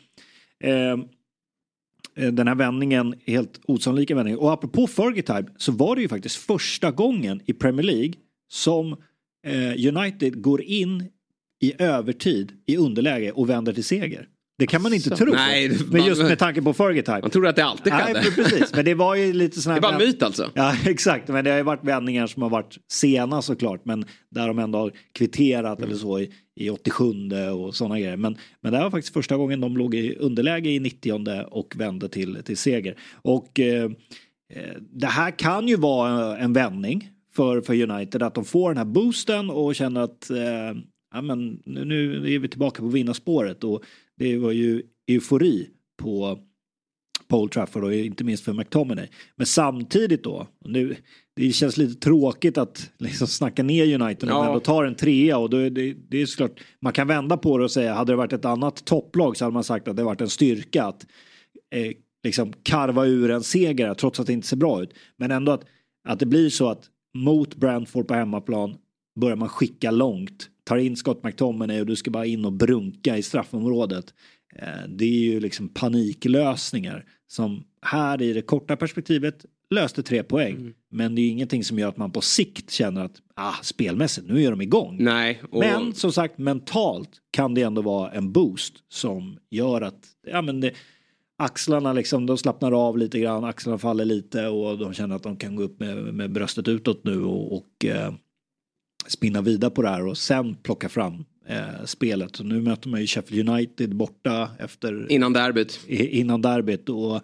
den här vändningen, helt osannolika vändningen. Och apropå Fergie time så var det ju faktiskt första gången i Premier League som United går in i övertid i underläge och vänder till seger. Det kan man inte tro. Nej, men just med tanke på Fergie Time. Man tror att det alltid skedde. Nej, precis. Men det var ju lite sån här... Det var en myt alltså. Ja, exakt. Men det har ju varit vändningar som har varit sena såklart. Men där de ändå har kvitterat eller så i 87 och sådana grejer. Men det var faktiskt första gången de låg i underläge i 90 och vände till seger. Och det här kan ju vara en vändning för United. Att de får den här boosten och känner att ja, men nu är vi tillbaka på vinnarspåret. Och det var ju eufori på Old Trafford och inte minst för McTominay. Men samtidigt då, nu, det känns lite tråkigt att liksom snacka ner United och ändå tar en 3 och då, det är såklart, man kan vända på det och säga, hade det varit ett annat topplag så hade man sagt att det varit en styrka att liksom karva ur en seger trots att det inte ser bra ut. Men ändå att det blir så att mot Brentford på hemmaplan börjar man skicka långt, tar in Scott McTominay och du ska bara in och brunka i straffområdet. Det är ju liksom paniklösningar som här i det korta perspektivet löste 3 poäng. Men det är ingenting som gör att man på sikt känner att spelmässigt, nu är de igång. Nej, men som sagt, mentalt kan det ändå vara en boost som gör att axlarna liksom, de slappnar av lite grann, axlarna faller lite och de känner att de kan gå upp med bröstet utåt nu och spinna vidare på det här och sen plocka fram spelet. Så nu möter man ju Sheffield United borta efter innan derbyt och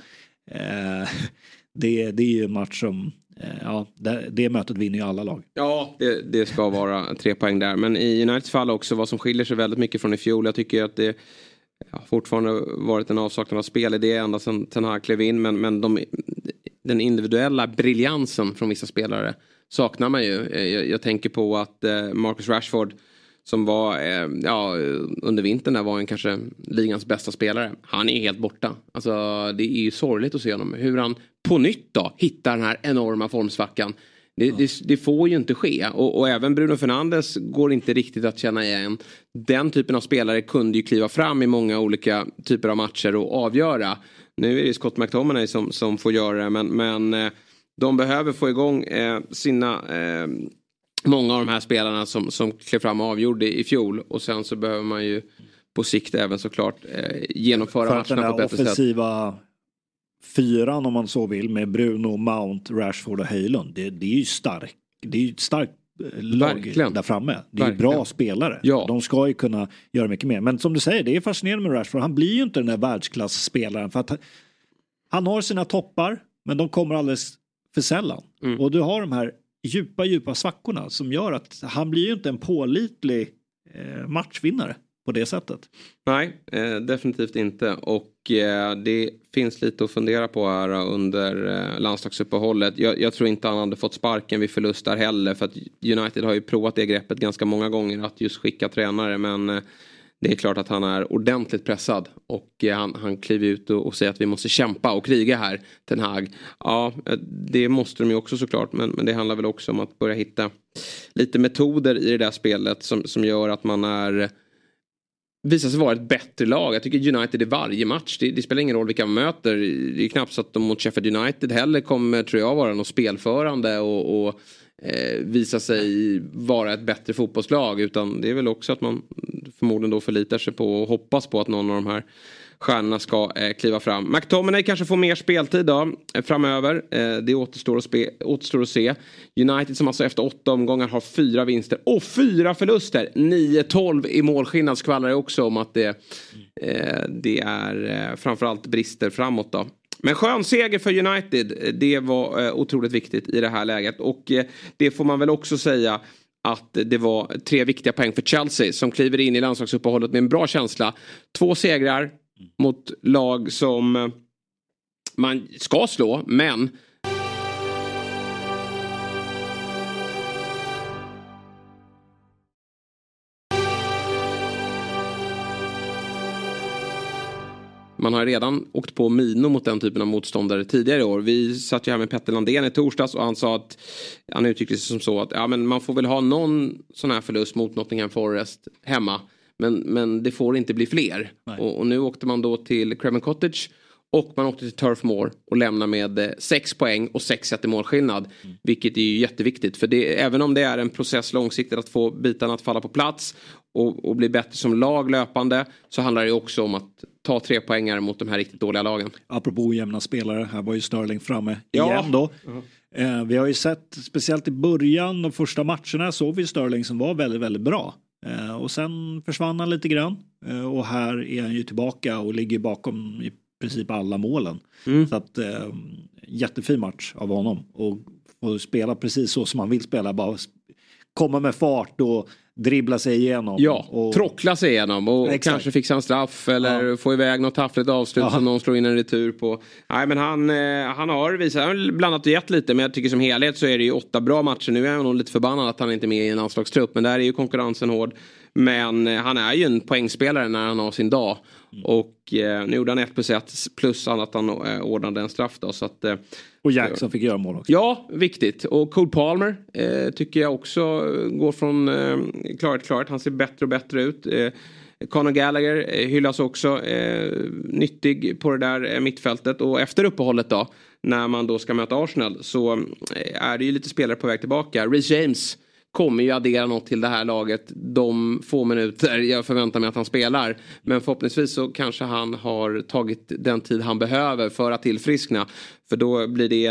det är ju en match som det mötet vinner ju alla lag. Ja, det ska vara 3 poäng där. Men i Uniteds fall också, vad som skiljer sig väldigt mycket från i fjol, jag tycker att det fortfarande varit en avsaknad av spel i det ända sedan Ten Hag klev in, men den individuella briljansen från vissa spelare saknar man ju. Jag tänker på att Marcus Rashford som var under vintern där var en kanske ligans bästa spelare. Han är helt borta. Alltså det är ju sorgligt att se honom. Hur han på nytt då hittar den här enorma formsvackan. Det får ju inte ske. Och även Bruno Fernandes går inte riktigt att känna igen. Den typen av spelare kunde ju kliva fram i många olika typer av matcher och avgöra. Nu är det Scott McTominay som får göra det. Men de behöver få igång sina... många av de här spelarna som klev fram och avgjorde i fjol. Och sen så behöver man ju på sikt även såklart genomföra matcherna på ett bättre sätt. För att den offensiva 4 om man så vill med Bruno, Mount, Rashford och Højlund. Det är ju starkt. Det är ju ett starkt lag verkligen där framme. Det är verkligen bra spelare. Ja. De ska ju kunna göra mycket mer. Men som du säger, det är fascinerande med Rashford. Han blir ju inte den där världsklassspelaren. För att han har sina toppar, men de kommer alldeles för sällan. Och du har de här djupa svackorna som gör att han blir ju inte en pålitlig matchvinnare på det sättet. Nej, definitivt inte. Och det finns lite att fundera på här under landslagsuppehållet. Jag tror inte han hade fått sparken vid förlust där heller. För att United har ju provat det greppet ganska många gånger att just skicka tränare. Men det är klart att han är ordentligt pressad. Och han kliver ut och säger att vi måste kämpa och kriga här, Ten Hag. Ja, det måste de ju också såklart. Men det handlar väl också om att börja hitta lite metoder i det där spelet som gör att man visar sig vara ett bättre lag. Jag tycker United i varje match, det spelar ingen roll vilka man möter. Det är knappt så att de mot Sheffield United heller kommer, tror jag, vara något spelförande och visa sig vara ett bättre fotbollslag, utan det är väl också att man förmodligen då förlitar sig på och hoppas på att någon av de här stjärnorna ska kliva fram. McTominay kanske får mer speltid då framöver. Det återstår att se. United som alltså efter 8 omgångar har 4 vinster och 4 förluster. 9-12 i målskillnad skvallrar också om att det är framförallt brister framåt då. Men skön seger för United, det var otroligt viktigt i det här läget. Och det får man väl också säga att det var 3 viktiga poäng för Chelsea som kliver in i landslagsuppehållet med en bra känsla. 2 segrar mot lag som man ska slå, men man har redan åkt på minor mot den typen av motståndare tidigare i år. Vi satt ju här med Petter Landén i torsdags och han sa att han uttryckte sig som så att men man får väl ha någon sån här förlust mot Nottingham Forest hemma. Men det får inte bli fler. Och nu åkte man då till Craven Cottage och man åkte till Turf Moor och lämnar med 6 poäng och 6-1 i målskillnad. Vilket är ju jätteviktigt. För även om det är en process långsiktigt att få bitarna att falla på plats och bli bättre som lag löpande, så handlar det också om att ta 3 poängare mot de här riktigt dåliga lagen. Apropå ojämna spelare, här var ju Sterling framme igen då. Vi har ju sett, speciellt i början de första matcherna, såg vi Sterling som var väldigt, väldigt bra. Och sen försvann han lite grann. Och här är han ju tillbaka och ligger bakom i princip alla målen. Så att jättefin match av honom. Och få spela precis så som han vill spela. Bara komma med fart och dribbla sig igenom. Ja, och trockla sig igenom och kanske fixa en straff eller få iväg något taffligt avslut som någon slår in en retur på. Nej, men han har visat, han har blandat och gett lite, men jag tycker som helhet så är det ju 8 bra matcher. Nu är jag nog lite förbannad att han inte är med i en landslagstrupp, men där är ju konkurrensen hård. Men han är ju en poängspelare när han har sin dag. Och nu gjorde han 1+1 plus att han ordnade en straff då. Så att, och Jackson fick göra mål också. Ja, viktigt. Och Cole Palmer tycker jag också går från klarhet. Han ser bättre och bättre ut. Conor Gallagher hyllas också. Nyttig på det där mittfältet. Och efter uppehållet då, när man då ska möta Arsenal, så är det ju lite spelare på väg tillbaka. Reece James kommer ju addera något till det här laget. De få minuter jag förväntar mig att han spelar. Men förhoppningsvis så kanske han har tagit den tid han behöver för att tillfriskna. För då blir det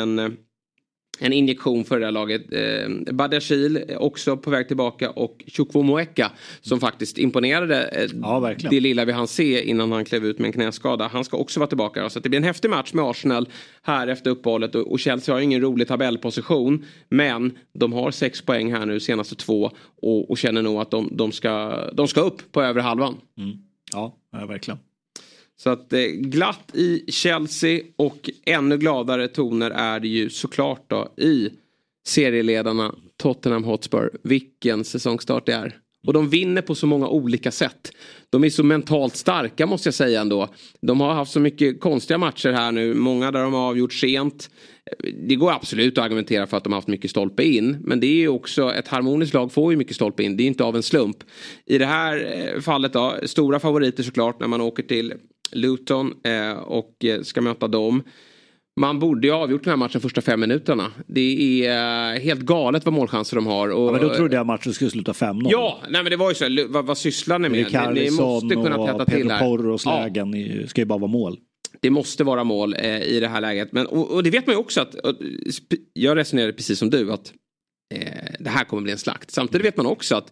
en injektion för det här laget. Badiashile också på väg tillbaka, och Chukwuemeka som faktiskt imponerade det lilla vi hann se innan han klev ut med en knäskada. Han ska också vara tillbaka. Så det blir en häftig match med Arsenal här efter uppehållet, och Chelsea har ingen rolig tabellposition, men de har 6 poäng här nu senaste 2 och känner nog att de ska upp på övre halvan. Ja, verkligen. Så att glatt i Chelsea, och ännu gladare toner är det ju såklart då i serieledarna Tottenham Hotspur. Vilken säsongstart det är. Och de vinner på så många olika sätt. De är så mentalt starka, måste jag säga ändå. De har haft så mycket konstiga matcher här nu. Många där de har avgjort sent. Det går absolut att argumentera för att de har haft mycket stolpe in. Men det är ju också, ett harmoniskt lag får ju mycket stolpe in. Det är inte av en slump. I det här fallet då, stora favoriter såklart när man åker till Luton och ska möta dem. Man borde ju ha avgjort den här matchen första 5 minuterna. Det är helt galet vad målchanser de har. Och, men då trodde jag att matchen skulle sluta 5-0. Ja, nej, men det var ju så. Vad sysslar ni med? Ni måste kunna täta till här. Porros lägen ska ju bara vara mål. Det måste vara mål i det här läget. Men, och det vet man ju också att jag resonerade precis som du att det här kommer bli en slakt. Samtidigt vet man också att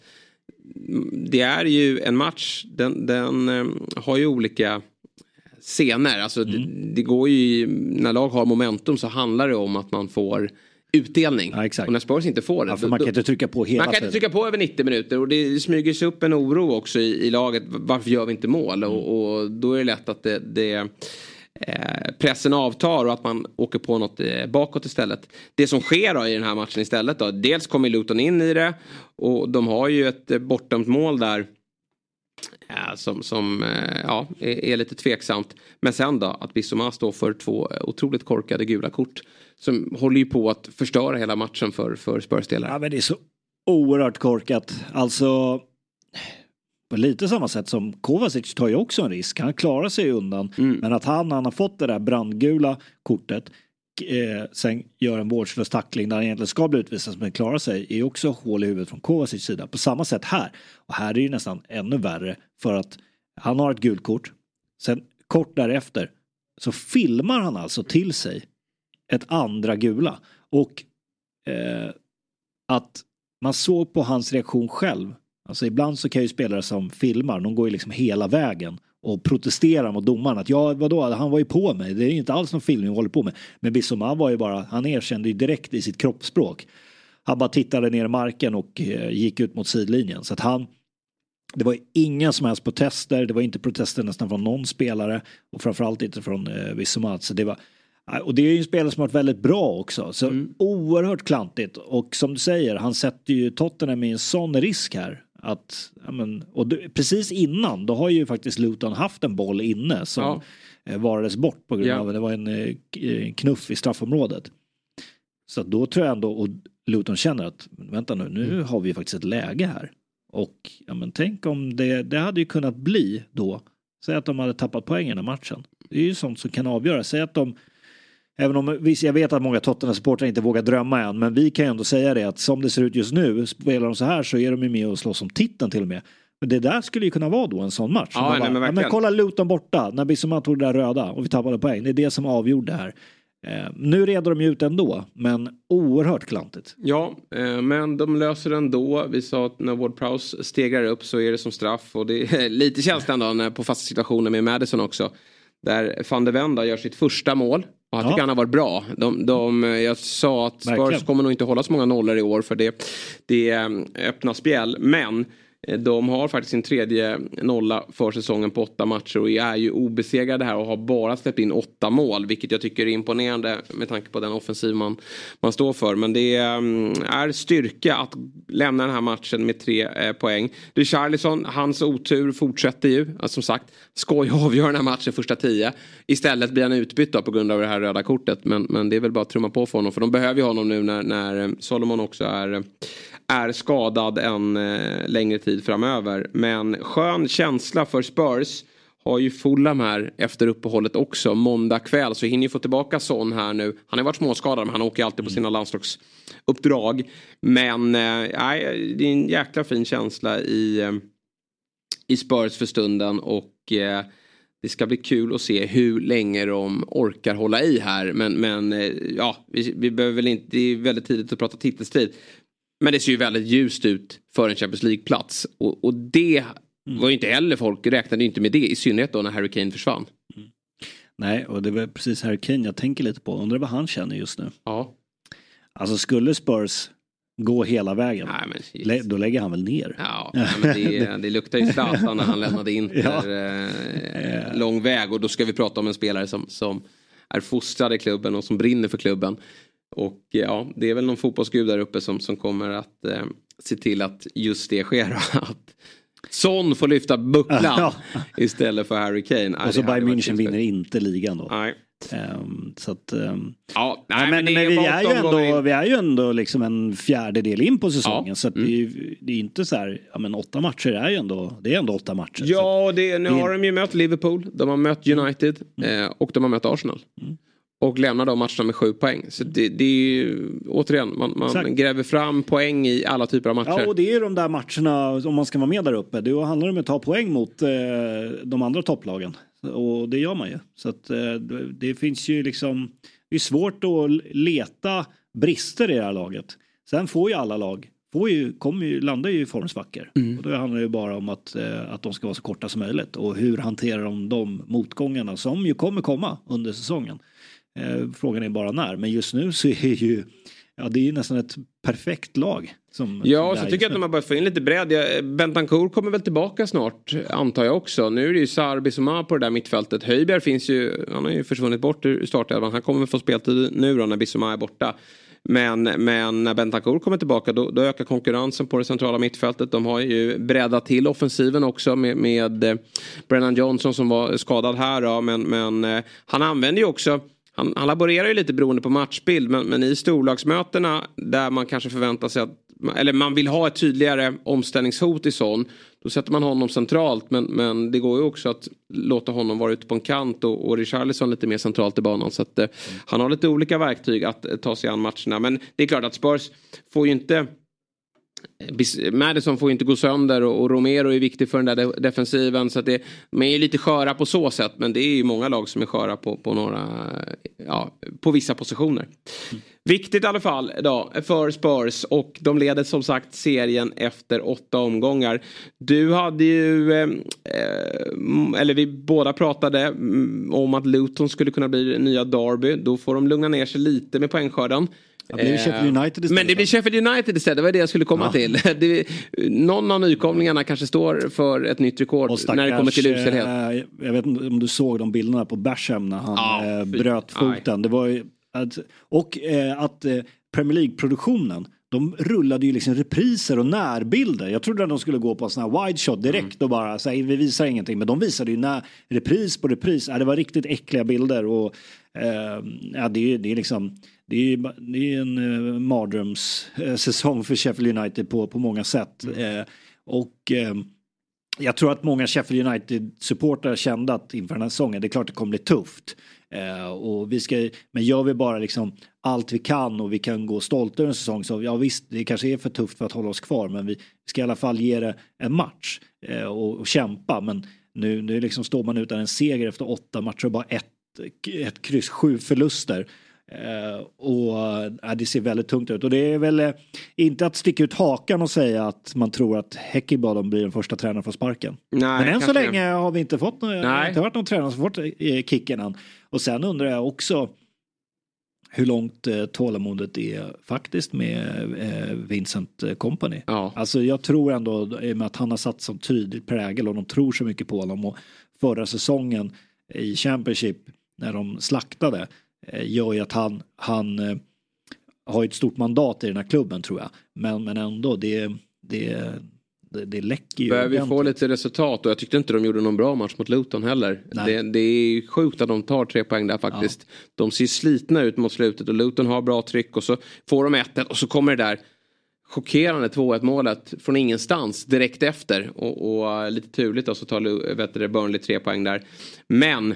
det är ju en match, den har ju olika scener. Alltså det går ju, när lag har momentum så handlar det om att man får utdelning. Ja, exakt. Och när Spurs inte får det. Ja, för man kan inte trycka på hela Man kan inte trycka på över 90 minuter. Och det smyger sig upp en oro också i laget. Varför gör vi inte mål? Och då är det lätt att pressen avtar och att man åker på något bakåt istället. Det som sker då i den här matchen istället då. Dels kommer Luton in i det. Och de har ju ett bortdömt mål där. Som är lite tveksamt. Men sen då att Bissouma står för 2 otroligt korkade gula kort. Som håller ju på att förstöra hela matchen för Spurs-spelare. Ja, men det är så oerhört korkat. Alltså på lite samma sätt som Kovacic tar ju också en risk. Han klarar sig undan. Men att han har fått det där brandgula kortet, sen gör en vårdslös tackling där han egentligen ska bli utvisad men klarar sig, är också hål i huvudet från Kovacic sida. På samma sätt här. Och här är det ju nästan ännu värre, för att han har ett gult kort. Sen kort därefter så filmar han alltså till sig ett andra gula. Och att man såg på hans reaktion själv. Alltså ibland så kan ju spelare som filmar, de går ju liksom hela vägen och protesterar mot domaren att vadå, han var ju på mig, det är inte alls någon filmning jag håller på med. Men Bissouma var ju bara, han erkände ju direkt i sitt kroppsspråk. Han bara tittade ner i marken och gick ut mot sidlinjen. Så att det var inga som helst protester, det var inte protester nästan från någon spelare och framförallt inte från Bissouma. Så det var, och det är ju en spelare som har varit väldigt bra också. Så oerhört klantigt. Och som du säger, han sätter ju Tottenham i en sån risk här. Att, precis innan, då har ju faktiskt Luton haft en boll inne som varades bort på grund av det var en knuff i straffområdet. Så då tror jag ändå, och Luton känner att vänta nu har vi faktiskt ett läge här. Och tänk om det hade ju kunnat bli då. Säg att de hade tappat poängen i matchen. Det är ju sånt som kan avgöra. Säg att de, även om jag vet att många Tottenham-supportrar inte vågar drömma än, men vi kan ju ändå säga det att som det ser ut just nu, spelar de så här så är de ju med och slåss om titeln till och med. Det där skulle ju kunna vara då en sån match. Ja, men kolla Luton borta när Bissouma tog det där röda och vi tappade poäng. Det är det som avgjorde det här. Nu reder de ju ut ändå, men oerhört klantigt. Ja, men de löser ändå. Vi sa att när Ward-Prowse stegrar upp så är det som straff. Och det är lite känslan då på fasta situationer med Madison också. Där Van de Ven gör sitt första mål. Och jag tycker han har varit bra. Jag sa att Spurs kommer nog inte hålla så många nollor i år för det öppna spjäll. Men de har faktiskt sin 3:e nolla för säsongen på 8 matcher och är ju obesegrade här och har bara släppt in 8 mål, vilket jag tycker är imponerande med tanke på den offensiv man står för. Men det är styrka att lämna den här matchen med 3 poäng. Richarlison, hans otur fortsätter ju, som sagt, ska ju avgöra den här matchen första 10. Istället blir han utbytt på grund av det här röda kortet, men det är väl bara att trumma på för honom, för de behöver ju honom nu när Solomon också är skadad en längre tid framöver. Men skön känsla för Spurs har ju Fulham här efter uppehållet också. Måndag kväll så hinner ju få tillbaka Son här nu. Han har varit småskadad men han åker alltid på sina landslagsuppdrag. Men det är en jäkla fin känsla i Spurs för stunden och det ska bli kul att se hur länge de orkar hålla i här. Men vi behöver väl inte, det är väldigt tidigt att prata titelstrid. Men det ser ju väldigt ljust ut för en Champions League-plats. Och det var ju inte heller, folk räknade inte med det. I synnerhet då när Harry Kane försvann. Nej, och det var precis Harry Kane jag tänker lite på. Undrar vad han känner just nu. Ja. Alltså skulle Spurs gå hela vägen, då lägger han väl ner. Ja, men det luktar ju Zlatan när han lämnade Inter lång väg. Och då ska vi prata om en spelare som är fostrad i klubben och som brinner för klubben. Och ja, det är väl någon fotbollsgud där uppe som kommer att se till att just det sker. Att Son får lyfta bucklan istället för Harry Kane. Och så Bayern München vinner inte ligan då. Nej. Så att, men vi är ju ändå liksom en fjärdedel in på säsongen. Så att det är inte så här, 8 matcher är ju ändå, det är ändå 8 matcher. Ja, nu har de ju mött Liverpool, de har mött United och de har mött Arsenal. Och lämnar de matcherna med 7 poäng. Så det är ju, återigen, man gräver fram poäng i alla typer av matcher. Ja, och det är de där matcherna, om man ska vara med där uppe, då handlar det om att ta poäng mot de andra topplagen. Och det gör man ju. Så att det finns ju liksom, det är svårt att leta brister i det här laget. Sen får ju alla lag, landar ju i formsvackor. Och då handlar det ju bara om att de ska vara så korta som möjligt. Och hur hanterar de motgångarna som ju kommer komma under säsongen. Frågan är bara när. Men just nu så är ju det är ju nästan ett perfekt lag. Så tycker jag att de har börjat få in lite bredd. Bentancur kommer väl tillbaka snart, antar jag också. Nu är det ju Sarbi som är på det där mittfältet. Höjbjerg finns ju, han har ju försvunnit bort ur startelvan. Han kommer få speltid nu då när Bissouma är borta. Men när Bentancur kommer tillbaka då ökar konkurrensen på det centrala mittfältet. De har ju breddat till offensiven också med Brennan Johnson som var skadad här då. Men han använder ju också, han laborerar ju lite beroende på matchbild. Men i storlagsmötena där man kanske förväntar sig eller man vill ha ett tydligare omställningshot i sån, då sätter man honom centralt. Men det går ju också att låta honom vara ute på en kant och Richarlison lite mer centralt i banan. Så att han har lite olika verktyg att ta sig an matcherna. Men det är klart att Spurs får ju inte, Madison får ju inte gå sönder och Romero är viktig för den där defensiven. Så att man är lite sköra på så sätt. Men det är ju många lag som är sköra på några, på vissa positioner. Viktigt i alla fall då för Spurs, och de leder som sagt serien efter 8 omgångar. Du hade ju eller vi båda pratade om att Luton skulle kunna bli nya Derby. Då får de lugna ner sig lite med poängskörden. Men det blir Sheffield United istället. Det var det jag skulle komma till. Någon av nykomlingarna kanske står för ett nytt rekord när det kommer till uselhet. Jag vet inte om du såg de bilderna på Basham när han bröt foten. Det var ju att Premier League-produktionen, de rullade ju liksom repriser och närbilder. Jag trodde att de skulle gå på en sån här wide shot direkt och bara säga vi visar ingenting. Men de visade ju repris på repris. Det var riktigt äckliga bilder. Och det är liksom, det är en mardrömssäsong för Sheffield United på många sätt. jag tror att många Sheffield United-supportrar kände att inför den här säsongen, det är klart det kommer bli tufft. Och men gör vi bara liksom allt vi kan och vi kan gå stolta över en säsong, så ja visst, det kanske är för tufft för att hålla oss kvar, men vi ska i alla fall ge det en match och kämpa. Men nu liksom står man utan en seger efter 8 matcher och bara ett kryss, 7 förluster. Det ser väldigt tungt ut, och det är väl inte att sticka ut hakan och säga att man tror att Häckenbaden blir den första tränaren för sparken. Nej, men än så länge har vi inte fått inte hört någon tränare som fått kicken än. Och sen undrar jag också hur långt tålamodet är faktiskt med Vincent Kompany. Ja. Alltså jag tror ändå med att han har satt så tydligt prägel och de tror så mycket på honom, och förra säsongen i Championship när de slaktade gör ju att han har ett stort mandat i den här klubben, tror jag. Men ändå, det läcker ju. Behöver vi få lite resultat, och jag tyckte inte de gjorde någon bra match mot Luton heller. Det är sjukt att de tar 3 poäng där faktiskt. Ja. De ser slitna ut mot slutet och Luton har bra tryck, och så får de 1-1 och så kommer det där chockerande 2-1 målet från ingenstans direkt efter, och lite turligt då så tar Burnley 3 poäng där. Men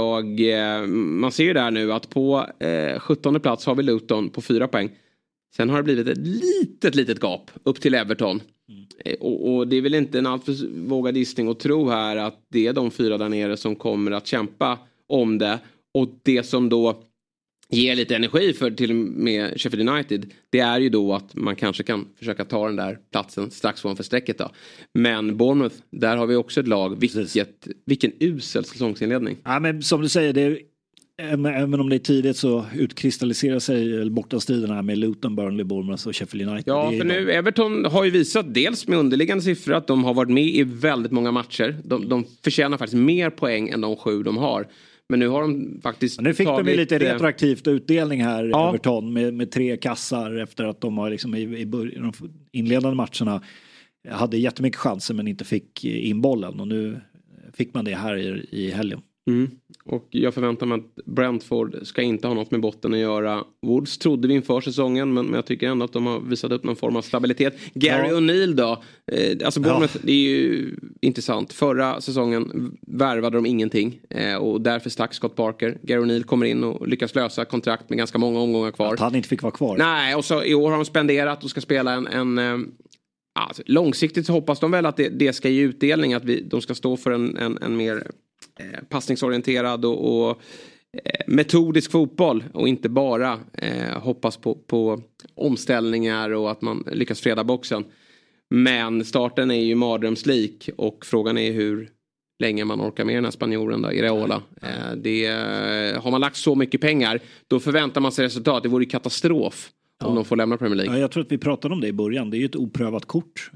man ser ju där nu att på 17:e plats har vi Luton på 4 poäng. Sen har det blivit ett litet gap upp till Everton. Och det är väl inte en alltför vågad gissning att tro här att det är de 4 där nere som kommer att kämpa om det. Och det som då ger lite energi för till och med Sheffield United, det är ju då att man kanske kan försöka ta den där platsen strax ovanför strecket då. Men Bournemouth, där har vi också ett lag. Vilken usel säsongsinledning. Ja, men som du säger, även om det är tidigt så utkristalliserar sig bortastriderna med Luton, Burnley, Bournemouth och Sheffield United. Ja, för nu Everton har ju visat dels med underliggande siffror att de har varit med i väldigt många matcher. De förtjänar faktiskt mer poäng än de 7 de har. Men nu har de faktiskt nu fick de lite retroaktivt utdelning här, Everton, med 3 kassar efter att de har liksom i de inledande matcherna hade jättemycket chanser men inte fick in bollen, och nu fick man det här i helgen. Och jag förväntar mig att Brentford ska inte ha något med botten att göra. Woods trodde vi inför säsongen, men jag tycker ändå att de har visat upp någon form av stabilitet. Gary O'Neill då, alltså Bournemouth, det är ju intressant. Förra säsongen värvade de ingenting, och därför stack Scott Parker. Gary O'Neill kommer in och lyckas lösa kontrakt med ganska många omgångar kvar. Att han inte fick vara kvar. Nej, och så i år har de spenderat och ska spela alltså, långsiktigt så hoppas de väl att det ska ge utdelning, att de ska stå för en mer passningsorienterad och metodisk fotboll, och inte bara hoppas på omställningar och att man lyckas freda boxen. Men starten är ju mardrömslik, och frågan är hur länge man orkar med den här spanjoren då, Iraola. Har man lagt så mycket pengar, då förväntar man sig resultat. Det vore ju katastrof om de får lämna Premier League. Ja, jag tror att vi pratade om det i början. Det är ju ett oprövat kort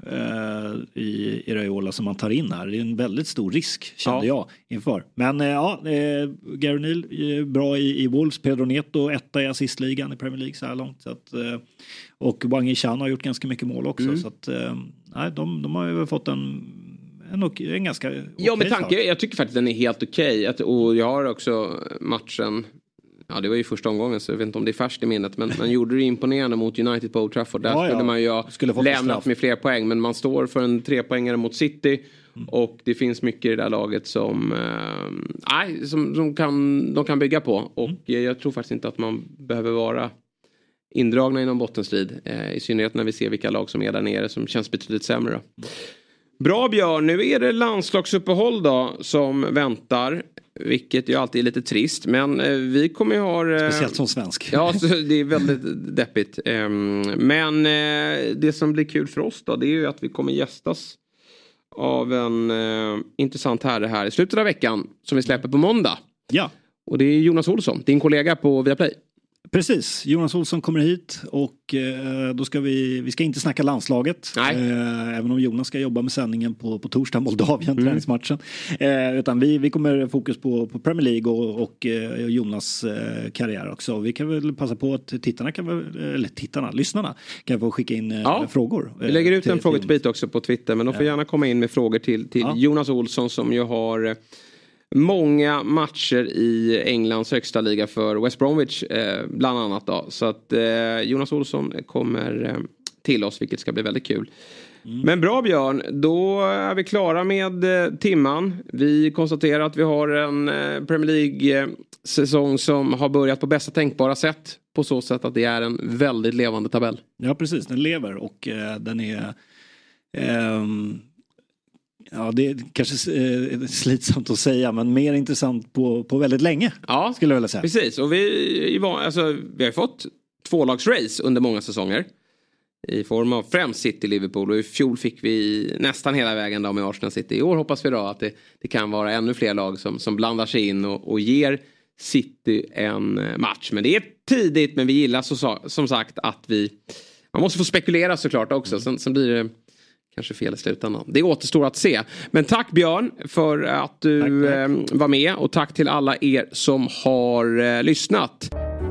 i Iraola som man tar in här. Det är en väldigt stor risk, kände jag inför. Men Gary O'Neill bra i Wolves. Pedro Neto 1 i assistligan i Premier League så här långt. Så att, och Wang Yishan har gjort ganska mycket mål också. Så att, de har ju fått en ganska ja, med tanke, jag tycker faktiskt den är helt okej. Och jag har också matchen. Ja, det var ju första omgången, så jag vet inte om det är färskt i minnet. Men man gjorde det imponerande mot United på Old Trafford. Där skulle man ju lämnat med fler poäng. Men man står för en 3-poängare mot City. Och det finns mycket i det där laget som de kan bygga på. Och jag tror faktiskt inte att man behöver vara indragna i någon bottenstrid. I synnerhet när vi ser vilka lag som är där nere som känns betydligt sämre då. Bra Björn, nu är det landslagsuppehåll då som väntar. Vilket ju alltid är lite trist. Men vi kommer ju ha... Speciellt som svensk. Ja, så det är väldigt deppigt. Men det som blir kul för oss då, det är ju att vi kommer gästas av en intressant herre här i slutet av veckan. Som vi släpper på måndag. Ja. Och det är Jonas Olsson, din kollega på Viaplay. Precis, Jonas Olsson kommer hit och då ska vi ska inte snacka landslaget. Även om Jonas ska jobba med sändningen på torsdag, Moldavien, träningsmatchen. Utan vi kommer fokus på Premier League och Jonas karriär också. Vi kan väl passa på att lyssnarna kan få skicka in frågor. Vi lägger ut en fråga till bit också på Twitter, men de får gärna komma in med frågor till Jonas Olsson som ju har... många matcher i Englands högsta liga för West Bromwich bland annat då. Så att Jonas Olsson kommer till oss, vilket ska bli väldigt kul. Men bra Björn, då är vi klara med timman. Vi konstaterar att vi har en Premier League-säsong som har börjat på bästa tänkbara sätt. På så sätt att det är en väldigt levande tabell. Ja precis, den lever och den är... Ja, det är kanske slitsamt att säga, men mer intressant på väldigt länge. Ja, skulle jag vilja säga. Precis, och vi har fått 2-lagsrace under många säsonger. I form av främst City, Liverpool, och i fjol fick vi nästan hela vägen då med Arsenal City. I år hoppas vi då att det kan vara ännu fler lag som blandar sig in och ger City en match. Men det är tidigt, men vi gillar som sagt att man måste få spekulera såklart också. Sen blir det kanske fel i slutändan. Det återstår att se. Men tack Björn för att du var med, och tack till alla er som har lyssnat.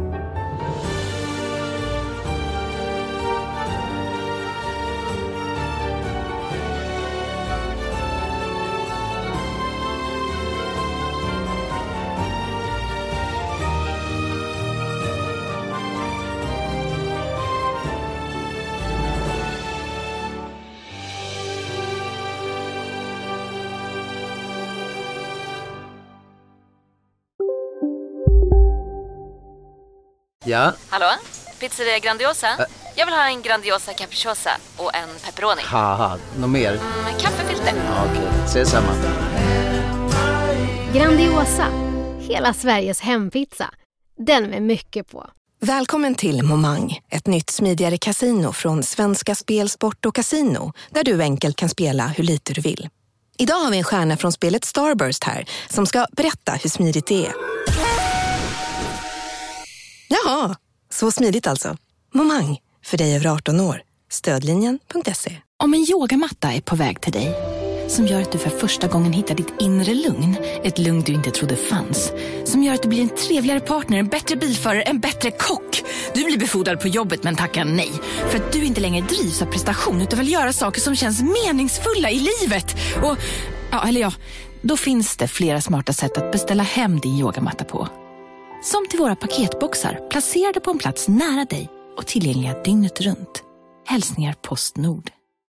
Ja? Hallå? Pizzeria Grandiosa? Jag vill ha en Grandiosa capriciosa och en pepperoni. Haha, något mer? Kaffefilter. Ja, okej, ses samma. Grandiosa, hela Sveriges hempizza. Den med mycket på. Välkommen till Momang, ett nytt smidigare kasino från Svenska Spel, Sport och Casino, där du enkelt kan spela hur lite du vill. Idag har vi en stjärna från spelet Starburst här som ska berätta hur smidigt det är. Jaha, så smidigt alltså. Momang, för dig över 18 år. Stödlinjen.se. Om en yogamatta är på väg till dig, som gör att du för första gången hittar ditt inre lugn, ett lugn du inte trodde fanns, som gör att du blir en trevligare partner, en bättre bilförare, en bättre kock. Du blir befordrad på jobbet men tackar nej, för att du inte längre drivs av prestation utan vill göra saker som känns meningsfulla i livet. Och, då finns det flera smarta sätt att beställa hem din yogamatta på. Som till våra paketboxar, placerade på en plats nära dig och tillgängliga dygnet runt. Hälsningar Postnord.